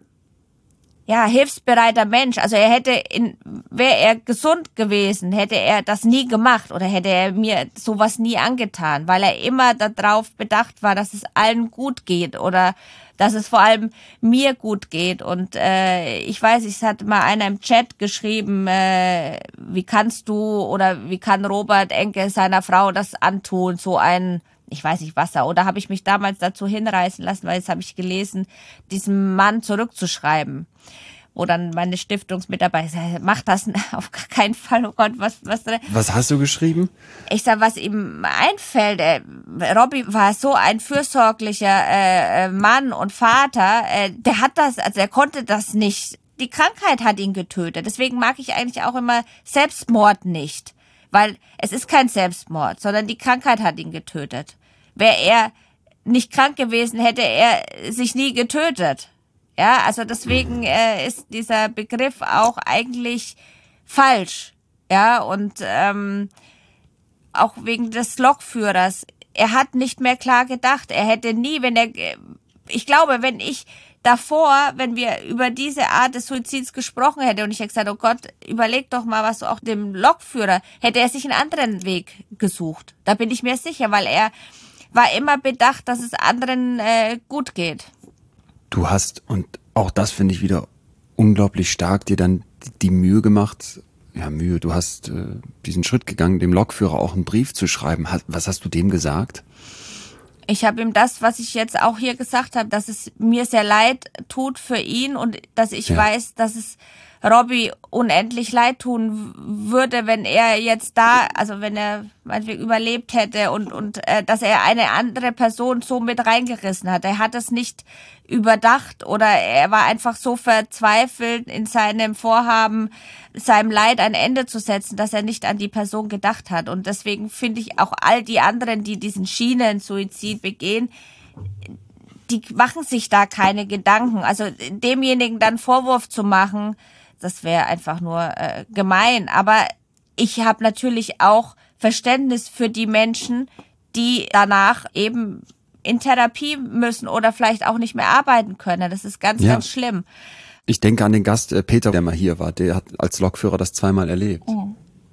ja, hilfsbereiter Mensch. Also er hätte, in, wäre er gesund gewesen, hätte er das nie gemacht oder hätte er mir sowas nie angetan, weil er immer darauf bedacht war, dass es allen gut geht oder dass es vor allem mir gut geht. Und äh, ich weiß, es hat mal einer im Chat geschrieben, äh, wie kannst du oder wie kann Robert Enke seiner Frau das antun, so ein, ich weiß nicht was da, oder habe ich mich damals dazu hinreißen lassen, weil jetzt habe ich gelesen, diesem Mann zurückzuschreiben, wo dann meine Stiftungsmitarbeiter sagen, mach das auf gar keinen Fall, oh Gott, was, was. Was hast du geschrieben? Ich sag, was ihm einfällt, äh, Robbie war so ein fürsorglicher äh, Mann und Vater, äh, der hat das, also er konnte das nicht, die Krankheit hat ihn getötet, deswegen mag ich eigentlich auch immer Selbstmord nicht, weil es ist kein Selbstmord, sondern die Krankheit hat ihn getötet. Wäre er nicht krank gewesen, hätte er sich nie getötet. Ja, also deswegen äh, ist dieser Begriff auch eigentlich falsch. Ja, und ähm, auch wegen des Lokführers. Er hat nicht mehr klar gedacht. Er hätte nie, wenn er, ich glaube, wenn ich davor, wenn wir über diese Art des Suizids gesprochen hätte und ich hätte gesagt, oh Gott, überleg doch mal, was du auch dem Lokführer, hätte er sich einen anderen Weg gesucht. Da bin ich mir sicher, weil er war immer bedacht, dass es anderen äh, gut geht. Du hast, und auch das finde ich wieder unglaublich stark, dir dann die Mühe gemacht, ja Mühe, du hast äh, diesen Schritt gegangen, dem Lokführer auch einen Brief zu schreiben. Was hast du dem gesagt? Ich habe ihm das, was ich jetzt auch hier gesagt habe, dass es mir sehr leid tut für ihn und dass ich ja. weiß, dass es Robbie unendlich leid tun würde, wenn er jetzt da, also wenn er meinetwegen überlebt hätte und und äh, dass er eine andere Person so mit reingerissen hat. Er hat es nicht überdacht oder er war einfach so verzweifelt in seinem Vorhaben, seinem Leid ein Ende zu setzen, dass er nicht an die Person gedacht hat. Und deswegen finde ich auch all die anderen, die diesen Schienen-Suizid begehen, die machen sich da keine Gedanken. Also demjenigen dann Vorwurf zu machen, das wäre einfach nur äh, gemein. Aber ich habe natürlich auch Verständnis für die Menschen, die danach eben in Therapie müssen oder vielleicht auch nicht mehr arbeiten können. Das ist ganz, ja. ganz schlimm. Ich denke an den Gast äh, Peter, der mal hier war. Der hat als Lokführer das zweimal erlebt. Mhm.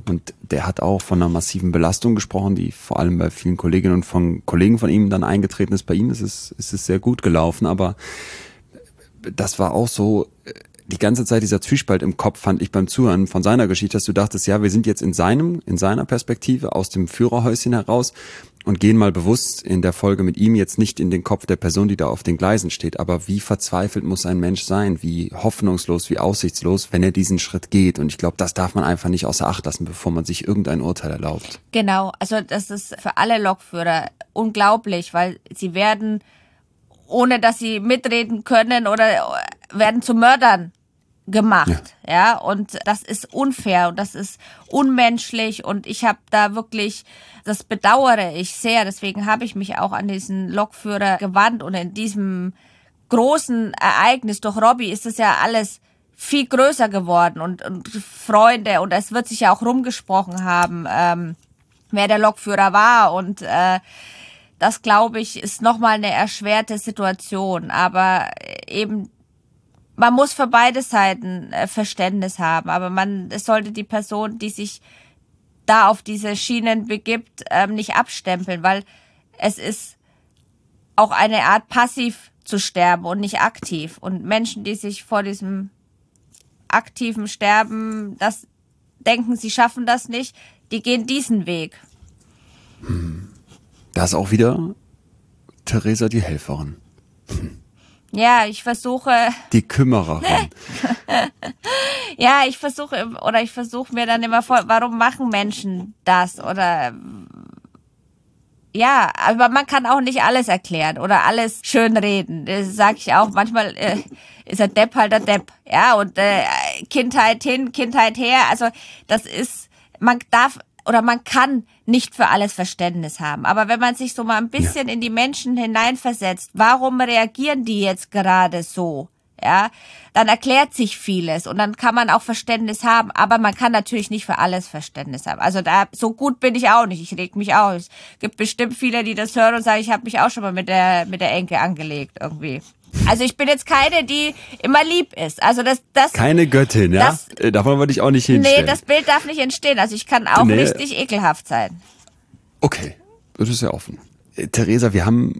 Und der hat auch von einer massiven Belastung gesprochen, die vor allem bei vielen Kolleginnen und von Kollegen von ihm dann eingetreten ist. Bei ihm ist es, ist es sehr gut gelaufen, aber das war auch so die ganze Zeit dieser Zwiespalt im Kopf, fand ich beim Zuhören von seiner Geschichte, dass du dachtest, ja, wir sind jetzt in seinem, in seiner Perspektive aus dem Führerhäuschen heraus und gehen mal bewusst in der Folge mit ihm jetzt nicht in den Kopf der Person, die da auf den Gleisen steht. Aber wie verzweifelt muss ein Mensch sein, wie hoffnungslos, wie aussichtslos, wenn er diesen Schritt geht. Und ich glaube, das darf man einfach nicht außer Acht lassen, bevor man sich irgendein Urteil erlaubt. Genau, also das ist für alle Lokführer unglaublich, weil sie werden, ohne dass sie mitreden können, oder werden zu Mördern gemacht, ja. ja, und das ist unfair und das ist unmenschlich und ich habe da wirklich, das bedauere ich sehr, deswegen habe ich mich auch an diesen Lokführer gewandt und in diesem großen Ereignis durch Robbie ist es ja alles viel größer geworden und, und Freunde und es wird sich ja auch rumgesprochen haben, ähm, wer der Lokführer war und äh, das, glaube ich, ist nochmal eine erschwerte Situation, aber eben man muss für beide Seiten äh, Verständnis haben, aber man, es sollte die Person, die sich da auf diese Schienen begibt, ähm, nicht abstempeln, weil es ist auch eine Art passiv zu sterben und nicht aktiv. Und Menschen, die sich vor diesem aktiven Sterben, das denken, sie schaffen das nicht, die gehen diesen Weg. Hm. Da ist auch wieder Theresa die Helferin. Hm. Ja, ich versuche... Die Kümmererin. Ja, ich versuche, oder ich versuche mir dann immer vor, warum machen Menschen das? Oder, ja, aber man kann auch nicht alles erklären oder alles schön reden. Das sage ich auch. Manchmal äh, ist der Depp halt der Depp. Ja, und äh, Kindheit hin, Kindheit her. Also, das ist, man darf... oder man kann nicht für alles Verständnis haben. Aber wenn man sich so mal ein bisschen ja. in die Menschen hineinversetzt, warum reagieren die jetzt gerade so? Ja, dann erklärt sich vieles und dann kann man auch Verständnis haben. Aber man kann natürlich nicht für alles Verständnis haben. Also da, so gut bin ich auch nicht. Ich reg mich auch. Es gibt bestimmt viele, die das hören und sagen, ich habe mich auch schon mal mit der, mit der Enke angelegt irgendwie. Also ich bin jetzt keine, die immer lieb ist. Also das, das keine Göttin, ja? Das, Davon würde ich auch nicht hinstellen. Nee, das Bild darf nicht entstehen. Also ich kann auch nee. richtig ekelhaft sein. Okay, das ist ja offen. Äh, Theresa, wir haben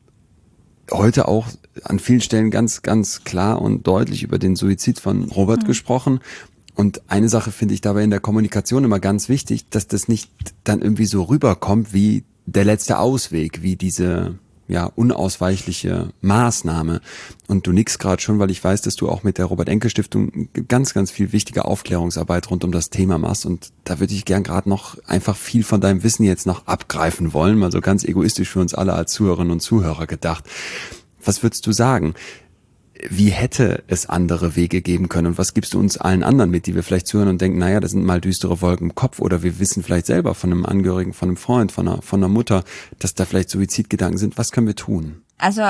heute auch an vielen Stellen ganz, ganz klar und deutlich über den Suizid von Robert mhm. gesprochen. Und eine Sache finde ich dabei in der Kommunikation immer ganz wichtig, dass das nicht dann irgendwie so rüberkommt wie der letzte Ausweg, wie diese... ja, unausweichliche Maßnahme. Und du nickst gerade schon, weil ich weiß, dass du auch mit der Robert-Enke-Stiftung ganz, ganz viel wichtige Aufklärungsarbeit rund um das Thema machst. Und da würde ich gern gerade noch einfach viel von deinem Wissen jetzt noch abgreifen wollen, mal so ganz egoistisch für uns alle als Zuhörerinnen und Zuhörer gedacht. Was würdest du sagen? Wie hätte es andere Wege geben können? Und was gibst du uns allen anderen mit, die wir vielleicht zuhören und denken, naja, das sind mal düstere Wolken im Kopf, oder wir wissen vielleicht selber von einem Angehörigen, von einem Freund, von einer, von einer Mutter, dass da vielleicht Suizidgedanken sind. Was können wir tun? Also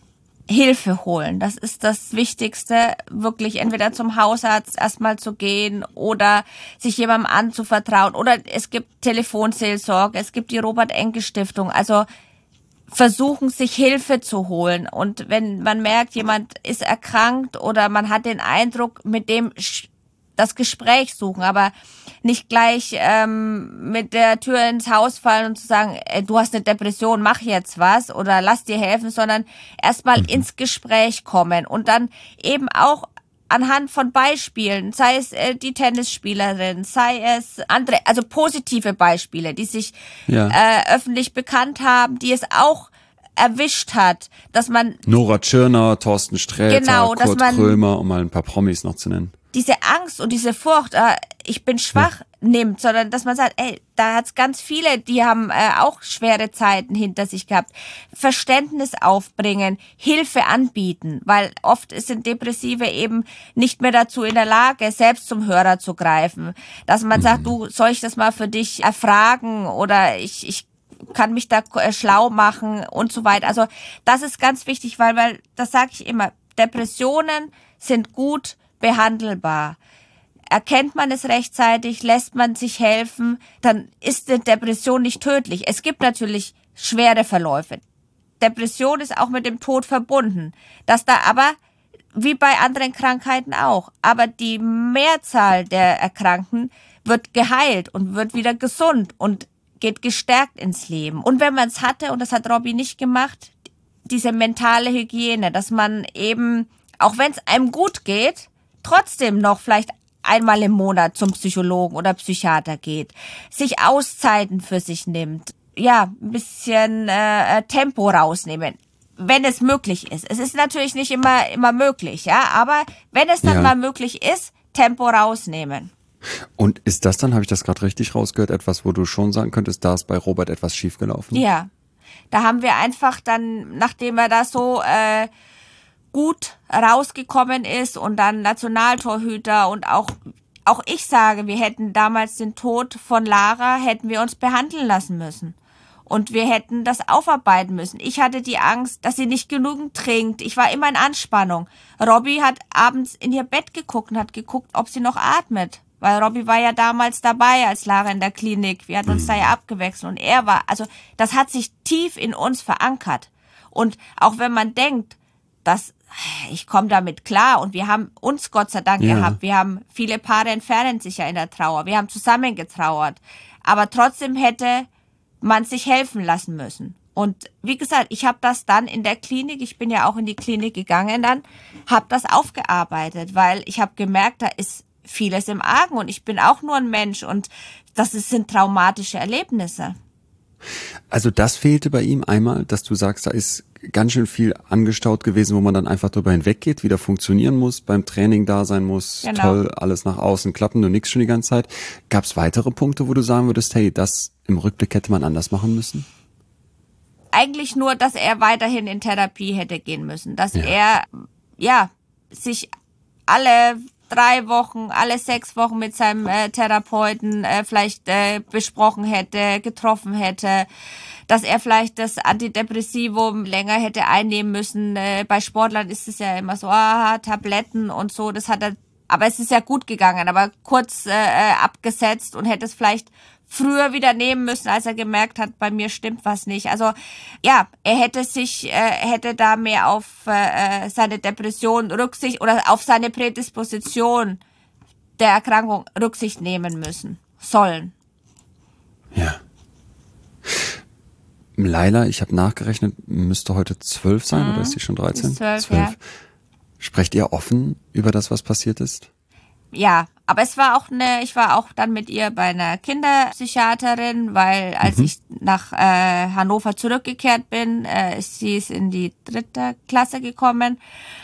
Hilfe holen, das ist das Wichtigste, wirklich entweder zum Hausarzt erstmal zu gehen oder sich jemandem anzuvertrauen. Oder es gibt Telefonseelsorge, es gibt die Robert-Enke-Stiftung, also versuchen, sich Hilfe zu holen. Und wenn man merkt, jemand ist erkrankt oder man hat den Eindruck, mit dem das Gespräch suchen, aber nicht gleich ähm, mit der Tür ins Haus fallen und zu sagen, ey, du hast eine Depression, mach jetzt was oder lass dir helfen, sondern erstmal mhm. ins Gespräch kommen und dann eben auch anhand von Beispielen, sei es äh, die Tennisspielerin, sei es andere, also positive Beispiele, die sich ja. äh, öffentlich bekannt haben, die es auch erwischt hat, dass man... Nora Tschirner, Thorsten Sträter, genau, Kurt man, Krömer, um mal ein paar Promis noch zu nennen. Diese Angst und diese Furcht, äh, ich bin schwach, ja. nimmt, sondern dass man sagt, ey, da hat's ganz viele, die haben äh, auch schwere Zeiten hinter sich gehabt. Verständnis aufbringen, Hilfe anbieten, weil oft sind Depressive eben nicht mehr dazu in der Lage, selbst zum Hörer zu greifen. Dass man mhm. sagt, du, soll ich das mal für dich erfragen oder ich, ich kann mich da äh, schlau machen und so weiter. Also das ist ganz wichtig, weil, weil das sage ich immer, Depressionen sind gut behandelbar. Erkennt man es rechtzeitig, lässt man sich helfen, dann ist die Depression nicht tödlich. Es gibt natürlich schwere Verläufe. Depression ist auch mit dem Tod verbunden. Dass da aber wie bei anderen Krankheiten auch. Aber die Mehrzahl der Erkrankten wird geheilt und wird wieder gesund und geht gestärkt ins Leben. Und wenn man es hatte, und das hat Robby nicht gemacht, diese mentale Hygiene, dass man eben, auch wenn es einem gut geht, trotzdem noch vielleicht einmal im Monat zum Psychologen oder Psychiater geht, sich Auszeiten für sich nimmt, ja, ein bisschen äh, Tempo rausnehmen, wenn es möglich ist. Es ist natürlich nicht immer immer möglich, ja, aber wenn es dann Ja. mal möglich ist, Tempo rausnehmen. Und ist das dann, habe ich das gerade richtig rausgehört, etwas, wo du schon sagen könntest, da ist bei Robert etwas schiefgelaufen? Ja, da haben wir einfach dann, nachdem er da so äh, gut rausgekommen ist und dann Nationaltorhüter und auch auch ich sage, wir hätten damals den Tod von Lara, hätten wir uns behandeln lassen müssen. Und wir hätten das aufarbeiten müssen. Ich hatte die Angst, dass sie nicht genügend trinkt. Ich war immer in Anspannung. Robby hat abends in ihr Bett geguckt und hat geguckt, ob sie noch atmet. Weil Robby war ja damals dabei als Lara in der Klinik. Wir hatten uns da ja abgewechselt. Und er war, also das hat sich tief in uns verankert. Und auch wenn man denkt, dass ich komme damit klar und wir haben uns Gott sei Dank Ja. gehabt. Wir haben, viele Paare entfernen sich ja in der Trauer. Wir haben zusammen getrauert. Aber trotzdem hätte man sich helfen lassen müssen. Und wie gesagt, ich habe das dann in der Klinik, ich bin ja auch in die Klinik gegangen dann, habe das aufgearbeitet, weil ich habe gemerkt, da ist vieles im Argen und ich bin auch nur ein Mensch und das ist, sind traumatische Erlebnisse. Also das fehlte bei ihm einmal, dass du sagst, da ist ganz schön viel angestaut gewesen, wo man dann einfach drüber hinweggeht, wieder funktionieren muss, beim Training da sein muss, Genau. toll, alles nach außen klappen, du nix schon die ganze Zeit. Gab es weitere Punkte, wo du sagen würdest, hey, das im Rückblick hätte man anders machen müssen? Eigentlich nur, dass er weiterhin in Therapie hätte gehen müssen, dass Ja. er ja sich alle drei Wochen, alle sechs Wochen mit seinem äh, Therapeuten äh, vielleicht äh, besprochen hätte, getroffen hätte, dass er vielleicht das Antidepressivum länger hätte einnehmen müssen. Äh, bei Sportlern ist es ja immer so, ah, Tabletten und so, das hat er, aber es ist ja gut gegangen, aber kurz äh, abgesetzt und hätte es vielleicht früher wieder nehmen müssen, als er gemerkt hat, bei mir stimmt was nicht. Also ja, er hätte sich, äh, hätte da mehr auf äh, seine Depression Rücksicht oder auf seine Prädisposition der Erkrankung Rücksicht nehmen müssen, sollen. Ja. Laila, ich habe nachgerechnet, müsste heute zwölf sein, Mhm. oder ist sie schon dreizehn? Ist zwölf, ja. Sprecht ihr offen über das, was passiert ist? Ja, aber es war auch eine, ich war auch dann mit ihr bei einer Kinderpsychiaterin, weil als Mhm. ich nach äh, Hannover zurückgekehrt bin, äh, ist sie ist in die dritte Klasse gekommen.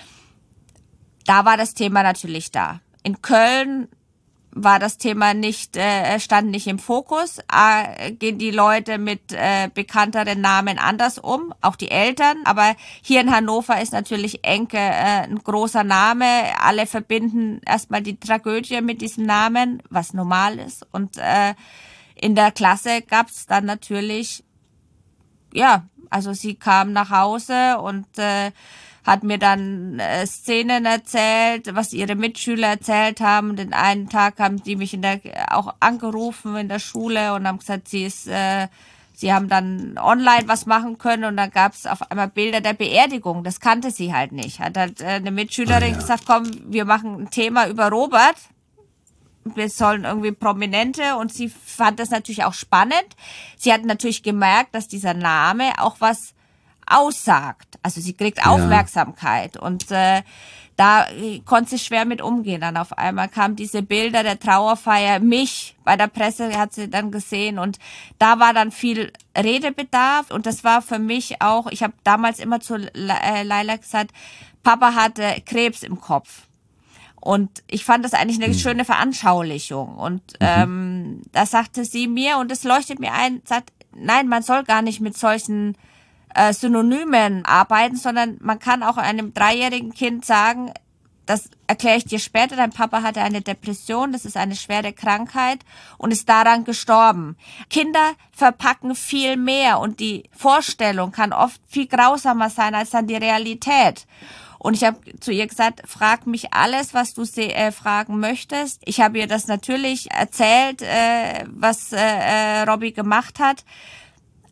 Da war das Thema natürlich da. In Köln war das Thema nicht, äh, stand nicht im Fokus. Äh, gehen die Leute mit äh, bekannteren Namen anders um, auch die Eltern. Aber hier in Hannover ist natürlich Enke äh, ein großer Name. Alle verbinden erstmal die Tragödie mit diesem Namen, was normal ist. Und äh, in der Klasse gab's dann natürlich, ja, also sie kam nach Hause und äh, hat mir dann äh, Szenen erzählt, was ihre Mitschüler erzählt haben. Den einen Tag haben die mich in der auch angerufen in der Schule und haben gesagt, sie ist, äh, sie haben dann online was machen können und dann gab es auf einmal Bilder der Beerdigung. Das kannte sie halt nicht. Hat halt äh, eine Mitschülerin Ah, ja. gesagt, komm, wir machen ein Thema über Robert. Wir sollen irgendwie Prominente und sie fand das natürlich auch spannend. Sie hat natürlich gemerkt, dass dieser Name auch was aussagt. Also sie kriegt Ja. Aufmerksamkeit und äh, da äh, konnte sie schwer mit umgehen. Dann auf einmal kamen diese Bilder der Trauerfeier, mich bei der Presse hat sie dann gesehen und da war dann viel Redebedarf und das war für mich auch, ich habe damals immer zu Laila gesagt, Papa hatte Krebs im Kopf. Und ich fand das eigentlich eine schöne Veranschaulichung. Und ähm, da sagte sie mir, und es leuchtet mir ein, sagt, nein, man soll gar nicht mit solchen äh, Synonymen arbeiten, sondern man kann auch einem dreijährigen Kind sagen, das erkläre ich dir später, dein Papa hatte eine Depression, das ist eine schwere Krankheit und ist daran gestorben. Kinder verpacken viel mehr und die Vorstellung kann oft viel grausamer sein als dann die Realität. Und ich habe zu ihr gesagt, frag mich alles, was du äh, fragen möchtest. Ich habe ihr das natürlich erzählt, äh, was äh, Robby gemacht hat.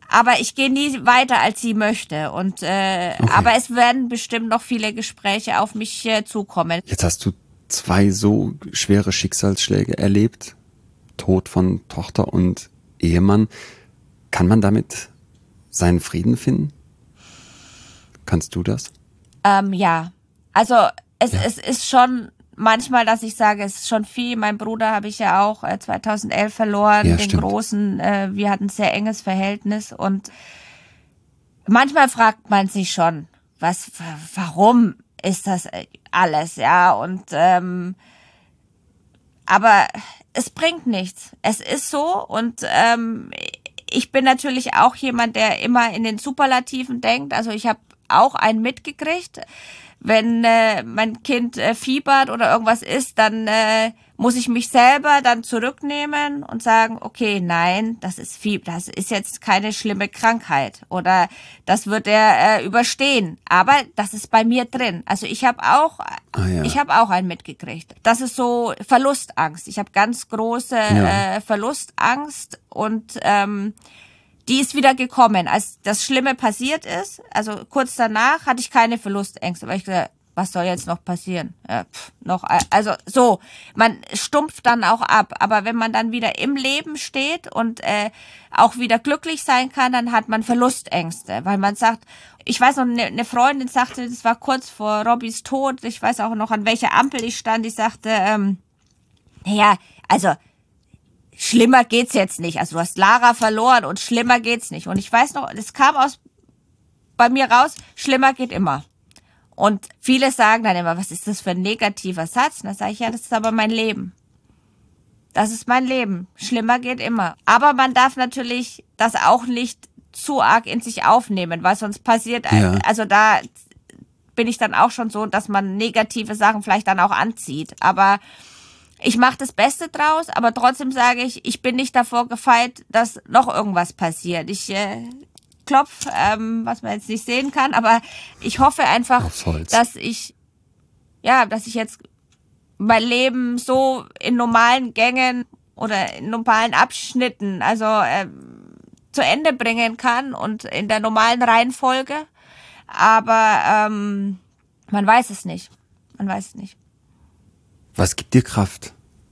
Aber ich gehe nie weiter, als sie möchte. Und äh, okay. Aber es werden bestimmt noch viele Gespräche auf mich äh, zukommen. Jetzt hast du zwei so schwere Schicksalsschläge erlebt. Tod von Tochter und Ehemann. Kann man damit seinen Frieden finden? Kannst du das? Ähm, ja. Also es, ja. es ist schon manchmal, dass ich sage, es ist schon viel. Mein Bruder habe ich ja auch äh, zweitausendelf verloren, ja, den stimmt. Großen. Äh, wir hatten ein sehr enges Verhältnis. Und manchmal fragt man sich schon, was, warum ist das alles, ja? Und ähm, aber es bringt nichts. Es ist so und ähm, ich bin natürlich auch jemand, der immer in den Superlativen denkt. Also ich habe auch einen mitgekriegt. Wenn äh, mein Kind äh, fiebert oder irgendwas ist, dann äh, muss ich mich selber dann zurücknehmen und sagen, okay, nein, das ist Fieber, das ist jetzt keine schlimme Krankheit oder das wird er äh, überstehen. Aber das ist bei mir drin. Also ich habe auch, ah, ja. ich habe auch einen mitgekriegt. Das ist so Verlustangst. Ich habe ganz große ja. äh, Verlustangst und ähm, die ist wieder gekommen, als das Schlimme passiert ist. Also kurz danach hatte ich keine Verlustängste, weil ich gesagt, was soll jetzt noch passieren? Ja, pff, noch, also so, man stumpft dann auch ab. Aber wenn man dann wieder im Leben steht und äh, auch wieder glücklich sein kann, dann hat man Verlustängste, weil man sagt, ich weiß noch, eine ne Freundin sagte, das war kurz vor Robbys Tod, ich weiß auch noch, an welcher Ampel ich stand, die sagte, ähm, naja, also schlimmer geht's jetzt nicht. Also du hast Lara verloren und schlimmer geht's nicht. Und ich weiß noch, es kam aus bei mir raus, schlimmer geht immer. Und viele sagen dann immer, was ist das für ein negativer Satz? Und dann sage ich, ja, das ist aber mein Leben. Das ist mein Leben. Schlimmer geht immer. Aber man darf natürlich das auch nicht zu arg in sich aufnehmen, weil sonst passiert, ja. Also da bin ich dann auch schon so, dass man negative Sachen vielleicht dann auch anzieht. Aber ich mache das Beste draus, aber trotzdem sage ich, ich bin nicht davor gefeit, dass noch irgendwas passiert. Ich äh, klopf, ähm, was man jetzt nicht sehen kann, aber ich hoffe einfach, dass ich, ja, dass ich jetzt mein Leben so in normalen Gängen oder in normalen Abschnitten, also äh, zu Ende bringen kann und in der normalen Reihenfolge. Aber ähm, man weiß es nicht. Man weiß es nicht. Was gibt dir Kraft?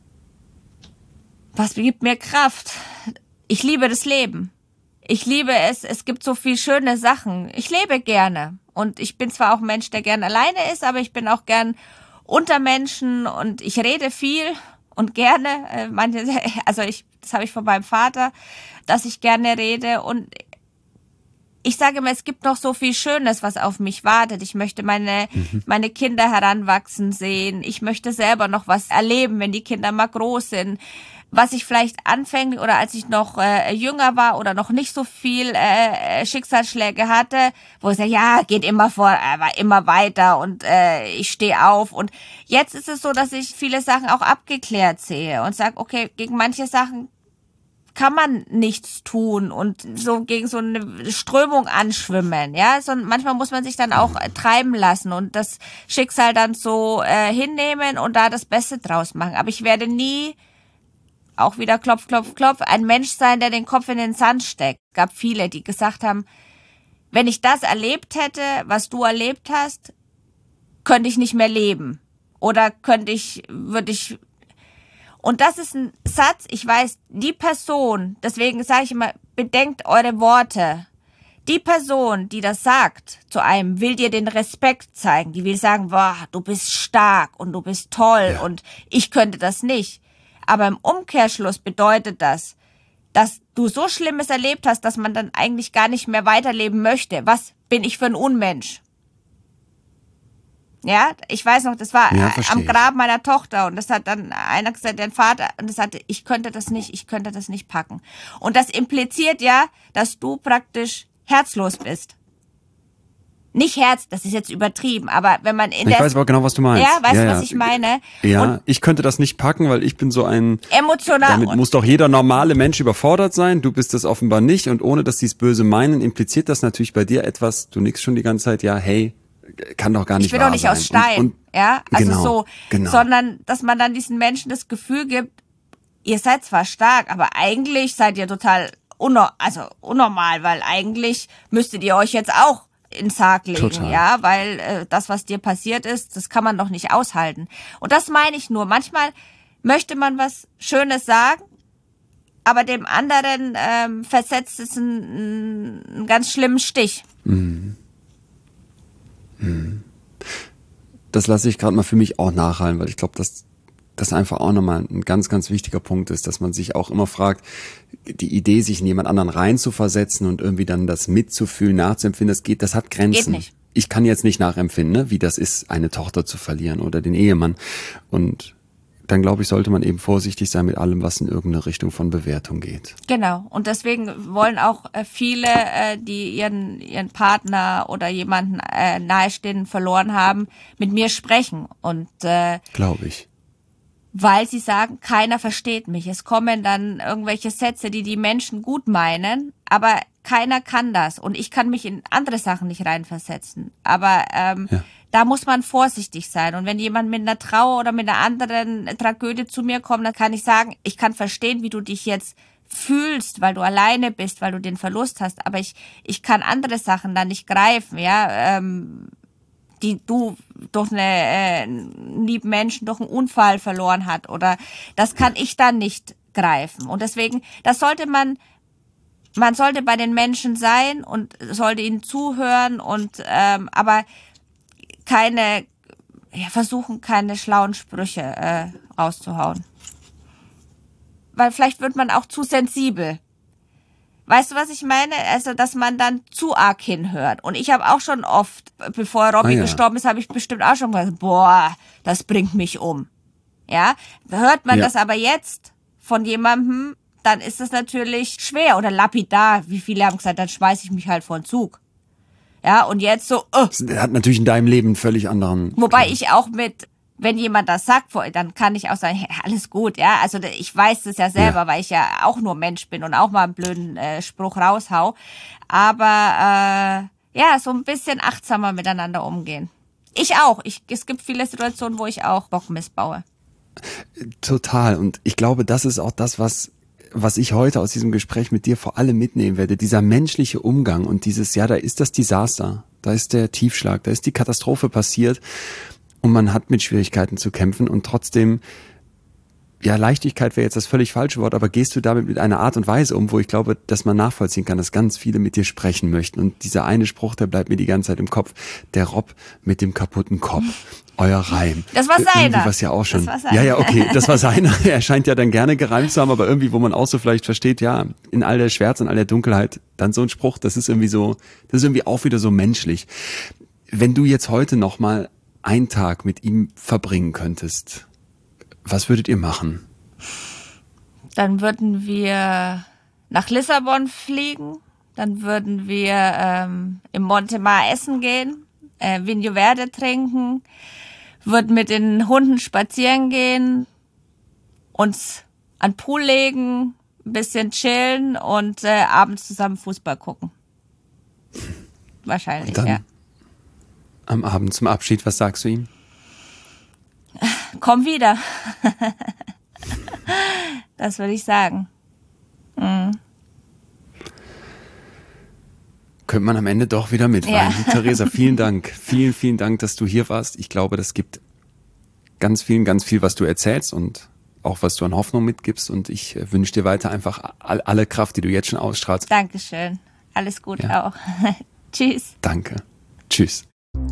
Was gibt mir Kraft? Ich liebe das Leben. Ich liebe es. Es gibt so viel schöne Sachen. Ich lebe gerne. Und ich bin zwar auch ein Mensch, der gern alleine ist, aber ich bin auch gern unter Menschen und ich rede viel und gerne. Also ich, das habe ich von meinem Vater, dass ich gerne rede. Und ich sage immer, es gibt noch so viel Schönes, was auf mich wartet. Ich möchte meine, mhm. meine Kinder heranwachsen sehen. Ich möchte selber noch was erleben, wenn die Kinder mal groß sind. Was ich vielleicht anfänglich oder als ich noch äh, jünger war oder noch nicht so viel äh, Schicksalsschläge hatte, wo ich sage, ja, geht immer vor, aber immer weiter und äh, ich stehe auf. Und jetzt ist es so, dass ich viele Sachen auch abgeklärt sehe und sage, okay, gegen manche Sachen kann man nichts tun und so gegen so eine Strömung anschwimmen, ja, sondern manchmal muss man sich dann auch äh, treiben lassen und das Schicksal dann so äh, hinnehmen und da das Beste draus machen. Aber ich werde nie, auch wieder klopf, klopf, klopf, ein Mensch sein, der den Kopf in den Sand steckt. Es gab viele, die gesagt haben, wenn ich das erlebt hätte, was du erlebt hast, könnte ich nicht mehr leben oder könnte ich, würde ich. Und das ist ein Satz, ich weiß, die Person, deswegen sage ich immer, bedenkt eure Worte. Die Person, die das sagt zu einem, will dir den Respekt zeigen. Die will sagen, boah, du bist stark und du bist toll ja. und ich könnte das nicht. Aber im Umkehrschluss bedeutet das, dass du so Schlimmes erlebt hast, dass man dann eigentlich gar nicht mehr weiterleben möchte. Was bin ich für ein Unmensch? Ja, ich weiß noch, das war ja, am Grab meiner Tochter und das hat dann einer gesagt, dein Vater, und das sagte, ich könnte das nicht, ich könnte das nicht packen. Und das impliziert ja, dass du praktisch herzlos bist. Nicht Herz, das ist jetzt übertrieben, aber wenn man in ich der... Ich weiß aber genau, was du meinst. Ja, weißt ja, du, ja. was ich meine? Ja, und ich könnte das nicht packen, weil ich bin so ein... Emotional. Damit muss doch jeder normale Mensch überfordert sein. Du bist das offenbar nicht und ohne, dass die es böse meinen, impliziert das natürlich bei dir etwas. Du nickst schon die ganze Zeit, ja, hey, kann doch gar nicht wahr sein. Ich bin doch nicht aus Stein, und, und, ja, also genau, so, genau. sondern dass man dann diesen Menschen das Gefühl gibt, ihr seid zwar stark, aber eigentlich seid ihr total unno- also unnormal, weil eigentlich müsstet ihr euch jetzt auch in den Sarg legen, Total. ja, weil äh, das, was dir passiert ist, das kann man doch nicht aushalten. Und das meine ich nur. Manchmal möchte man was Schönes sagen, aber dem anderen ähm, versetzt es einen, einen ganz schlimmen Stich. Mhm. Mhm. Das lasse ich gerade mal für mich auch nachhallen, weil ich glaube, dass das einfach auch nochmal ein ganz, ganz wichtiger Punkt ist, dass man sich auch immer fragt, die Idee, sich in jemand anderen reinzuversetzen und irgendwie dann das mitzufühlen, nachzuempfinden, das geht, das hat Grenzen. Geht nicht. Ich kann jetzt nicht nachempfinden, ne, wie das ist, eine Tochter zu verlieren oder den Ehemann. Und dann, glaube ich, sollte man eben vorsichtig sein mit allem, was in irgendeine Richtung von Bewertung geht. Genau. Und deswegen wollen auch äh, viele, äh, die ihren ihren Partner oder jemanden äh, nahestehenden verloren haben, mit mir sprechen. Und äh, Glaube ich. weil sie sagen, keiner versteht mich. Es kommen dann irgendwelche Sätze, die die Menschen gut meinen, aber keiner kann das. Und ich kann mich in andere Sachen nicht reinversetzen. Aber ähm, Ja. da muss man vorsichtig sein. Und wenn jemand mit einer Trauer oder mit einer anderen Tragödie zu mir kommt, dann kann ich sagen, ich kann verstehen, wie du dich jetzt fühlst, weil du alleine bist, weil du den Verlust hast. Aber ich ich kann andere Sachen dann nicht greifen, ja, ähm, die du durch eine, äh, einen lieben Menschen durch einen Unfall verloren hat. Oder das kann ich dann nicht greifen. Und deswegen, das sollte man, man sollte bei den Menschen sein und sollte ihnen zuhören und ähm, aber keine, ja, versuchen keine schlauen Sprüche äh, rauszuhauen. Weil vielleicht wird man auch zu sensibel. Weißt du, was ich meine? Also, dass man dann zu arg hinhört. Und ich habe auch schon oft, bevor Robbie Ah, ja. gestorben ist, habe ich bestimmt auch schon gesagt, boah, das bringt mich um. Ja, hört man Ja. das aber jetzt von jemandem, dann ist das natürlich schwer oder lapidar. Wie viele haben gesagt, dann schmeiß ich mich halt vor den Zug. Ja, und jetzt so, uh. Das hat natürlich in deinem Leben einen völlig anderen... Wobei ich auch mit, wenn jemand das sagt, dann kann ich auch sagen, hey, alles gut, ja. Also ich weiß das ja selber, Ja. weil ich ja auch nur Mensch bin und auch mal einen blöden äh, Spruch raushau. Aber äh, ja, so ein bisschen achtsamer miteinander umgehen. Ich auch. Ich, es gibt viele Situationen, wo ich auch Bock missbaue. Total. Und ich glaube, das ist auch das, was was ich heute aus diesem Gespräch mit dir vor allem mitnehmen werde. Dieser menschliche Umgang und dieses, ja, da ist das Desaster, da ist der Tiefschlag, da ist die Katastrophe passiert und man hat mit Schwierigkeiten zu kämpfen und trotzdem, ja, Leichtigkeit wäre jetzt das völlig falsche Wort, aber gehst du damit mit einer Art und Weise um, wo ich glaube, dass man nachvollziehen kann, dass ganz viele mit dir sprechen möchten. Und dieser eine Spruch, der bleibt mir die ganze Zeit im Kopf, der Rob mit dem kaputten Kopf. Euer Reim. Das war Irgendwie seiner. was ja auch schon. Das war seiner. Ja, ja, okay, das war seiner. Er scheint ja dann gerne gereimt zu haben, aber irgendwie, wo man auch so vielleicht versteht, ja, in all der Schwärze, in all der Dunkelheit, dann so ein Spruch, das ist irgendwie so, das ist irgendwie auch wieder so menschlich. Wenn du jetzt heute nochmal einen Tag mit ihm verbringen könntest, was würdet ihr machen? Dann würden wir nach Lissabon fliegen. Dann würden wir ähm, im Montemar essen gehen, äh, Vinho Verde trinken, würden mit den Hunden spazieren gehen, uns an den Pool legen, ein bisschen chillen und äh, abends zusammen Fußball gucken. Wahrscheinlich, Und dann ja. am Abend zum Abschied, was sagst du ihm? Komm wieder. Das würde ich sagen. Mhm. Könnte man am Ende doch wieder mitweinen. Ja. Theresa, vielen Dank. Vielen, vielen Dank, dass du hier warst. Ich glaube, das gibt ganz vielen, ganz viel, was du erzählst und auch was du an Hoffnung mitgibst. Und ich äh, wünsche dir weiter einfach all, alle Kraft, die du jetzt schon ausstrahlst. Dankeschön. Alles gut Ja. auch. Tschüss. Danke. Tschüss.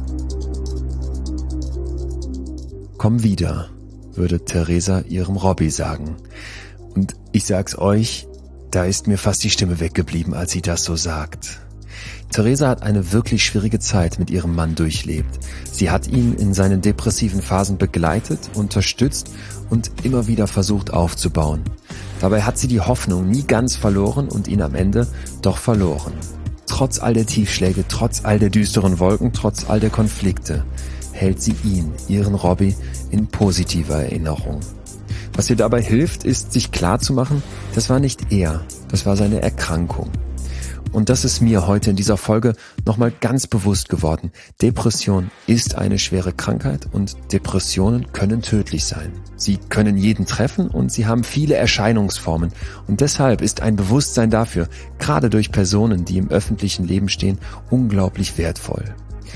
Komm wieder, würde Theresa ihrem Robbie sagen. Und ich sag's euch, da ist mir fast die Stimme weggeblieben, als sie das so sagt. Theresa hat eine wirklich schwierige Zeit mit ihrem Mann durchlebt. Sie hat ihn in seinen depressiven Phasen begleitet, unterstützt und immer wieder versucht aufzubauen. Dabei hat sie die Hoffnung nie ganz verloren und ihn am Ende doch verloren. Trotz all der Tiefschläge, trotz all der düsteren Wolken, trotz all der Konflikte hält sie ihn, ihren Robbie, in positiver Erinnerung. Was ihr dabei hilft, ist, sich klarzumachen, das war nicht er, das war seine Erkrankung. Und das ist mir heute in dieser Folge nochmal ganz bewusst geworden. Depression ist eine schwere Krankheit und Depressionen können tödlich sein. Sie können jeden treffen und sie haben viele Erscheinungsformen. Und deshalb ist ein Bewusstsein dafür, gerade durch Personen, die im öffentlichen Leben stehen, unglaublich wertvoll.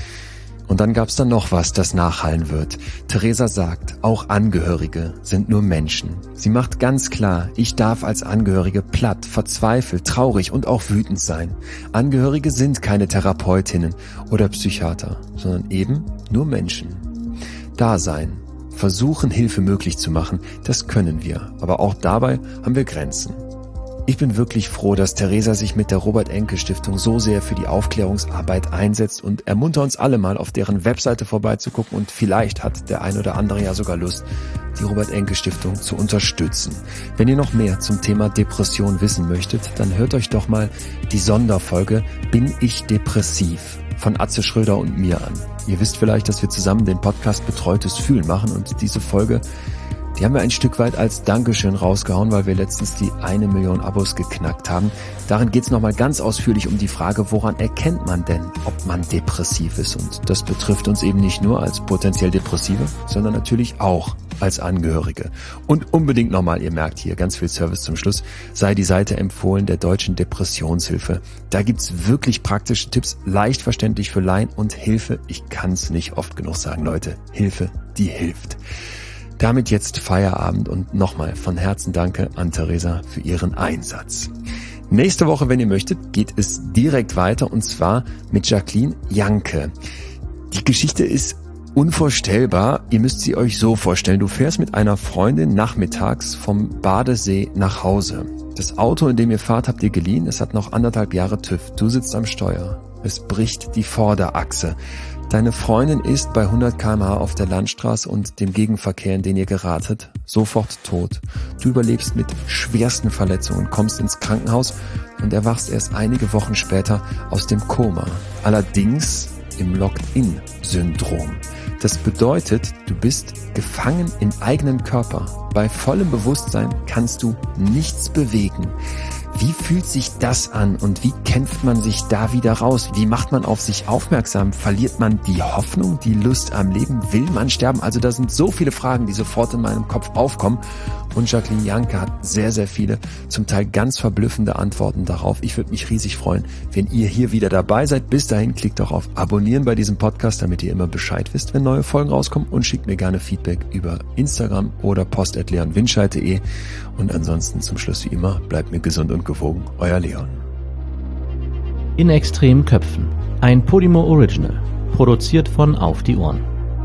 Und dann gab's dann noch was, das nachhallen wird. Theresa sagt, auch Angehörige sind nur Menschen. Sie macht ganz klar, ich darf als Angehörige platt, verzweifelt, traurig und auch wütend sein. Angehörige sind keine Therapeutinnen oder Psychiater, sondern eben nur Menschen. Da sein, versuchen Hilfe möglich zu machen, das können wir. Aber auch dabei haben wir Grenzen. Ich bin wirklich froh, dass Theresa sich mit der Robert-Enke-Stiftung so sehr für die Aufklärungsarbeit einsetzt und ermuntert uns alle mal auf deren Webseite vorbeizugucken und vielleicht hat der ein oder andere ja sogar Lust, die Robert-Enke-Stiftung zu unterstützen. Wenn ihr noch mehr zum Thema Depression wissen möchtet, dann hört euch doch mal die Sonderfolge Bin ich depressiv? Von Atze Schröder und mir an. Ihr wisst vielleicht, dass wir zusammen den Podcast Betreutes Fühlen machen und diese Folge, die haben wir ein Stück weit als Dankeschön rausgehauen, weil wir letztens die eine Million Abos geknackt haben. Darin geht es nochmal ganz ausführlich um die Frage, woran erkennt man denn, ob man depressiv ist? Und das betrifft uns eben nicht nur als potenziell Depressive, sondern natürlich auch als Angehörige. Und unbedingt nochmal, ihr merkt hier, ganz viel Service zum Schluss, sei die Seite empfohlen der Deutschen Depressionshilfe. Da gibt's wirklich praktische Tipps, leicht verständlich für Laien und Hilfe. Ich kann's nicht oft genug sagen, Leute. Hilfe, die hilft. Damit jetzt Feierabend und nochmal von Herzen danke an Theresa für ihren Einsatz. Nächste Woche, wenn ihr möchtet, geht es direkt weiter und zwar mit Jacqueline Janke. Die Geschichte ist unvorstellbar. Ihr müsst sie euch so vorstellen. Du fährst mit einer Freundin nachmittags vom Badesee nach Hause. Das Auto, in dem ihr fahrt, habt ihr geliehen. Es hat noch anderthalb Jahre TÜV. Du sitzt am Steuer. Es bricht die Vorderachse. Deine Freundin ist bei hundert Kilometer pro Stunde auf der Landstraße und dem Gegenverkehr, in den ihr geratet, sofort tot. Du überlebst mit schwersten Verletzungen, kommst ins Krankenhaus und erwachst erst einige Wochen später aus dem Koma. Allerdings im Locked-in-Syndrom. Das bedeutet, du bist gefangen im eigenen Körper. Bei vollem Bewusstsein kannst du nichts bewegen. Wie fühlt sich das an und wie kämpft man sich da wieder raus? Wie macht man auf sich aufmerksam? Verliert man die Hoffnung, die Lust am Leben? Will man sterben? Also da sind so viele Fragen, die sofort in meinem Kopf aufkommen. Und Jacqueline Janke hat sehr, sehr viele, zum Teil ganz verblüffende Antworten darauf. Ich würde mich riesig freuen, wenn ihr hier wieder dabei seid. Bis dahin klickt doch auf Abonnieren bei diesem Podcast, damit ihr immer Bescheid wisst, wenn neue Folgen rauskommen. Und schickt mir gerne Feedback über Instagram oder post at leon winscheid punkt de. Und ansonsten zum Schluss wie immer, bleibt mir gesund und gewogen. Euer Leon. In extremen Köpfen. Ein Podimo Original. Produziert von Auf die Ohren.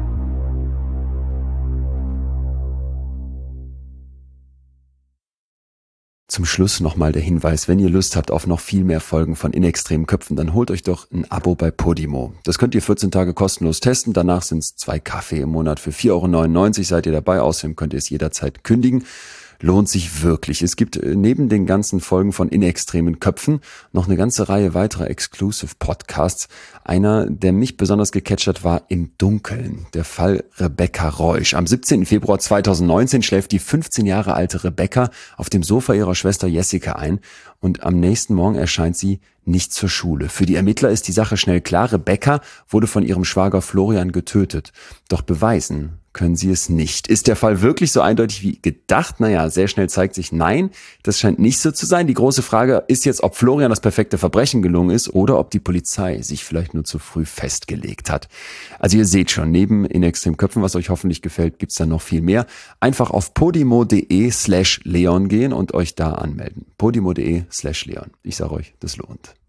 Zum Schluss nochmal der Hinweis, wenn ihr Lust habt auf noch viel mehr Folgen von In extremen Köpfen, dann holt euch doch ein Abo bei Podimo. Das könnt ihr vierzehn Tage kostenlos testen, danach sind es zwei Kaffee im Monat für vier Euro neunundneunzig, seid ihr dabei, außerdem könnt ihr es jederzeit kündigen. Lohnt sich wirklich. Es gibt neben den ganzen Folgen von In extremen Köpfen noch eine ganze Reihe weiterer Exclusive Podcasts. Einer, der mich besonders gecatcht hat, war Im Dunkeln. Der Fall Rebecca Reusch. Am siebzehnten Februar zweitausendneunzehn schläft die fünfzehn Jahre alte Rebecca auf dem Sofa ihrer Schwester Jessica ein und am nächsten Morgen erscheint sie nicht zur Schule. Für die Ermittler ist die Sache schnell klar. Rebecca wurde von ihrem Schwager Florian getötet. Doch beweisen können sie es nicht. Ist der Fall wirklich so eindeutig wie gedacht? Naja, sehr schnell zeigt sich, nein, das scheint nicht so zu sein. Die große Frage ist jetzt, ob Florian das perfekte Verbrechen gelungen ist oder ob die Polizei sich vielleicht nur zu früh festgelegt hat. Also ihr seht schon, neben In extremen Köpfen, was euch hoffentlich gefällt, gibt's da noch viel mehr. Einfach auf podimo.de slash Leon gehen und euch da anmelden. podimo.de slash Leon. Ich sage euch, das lohnt.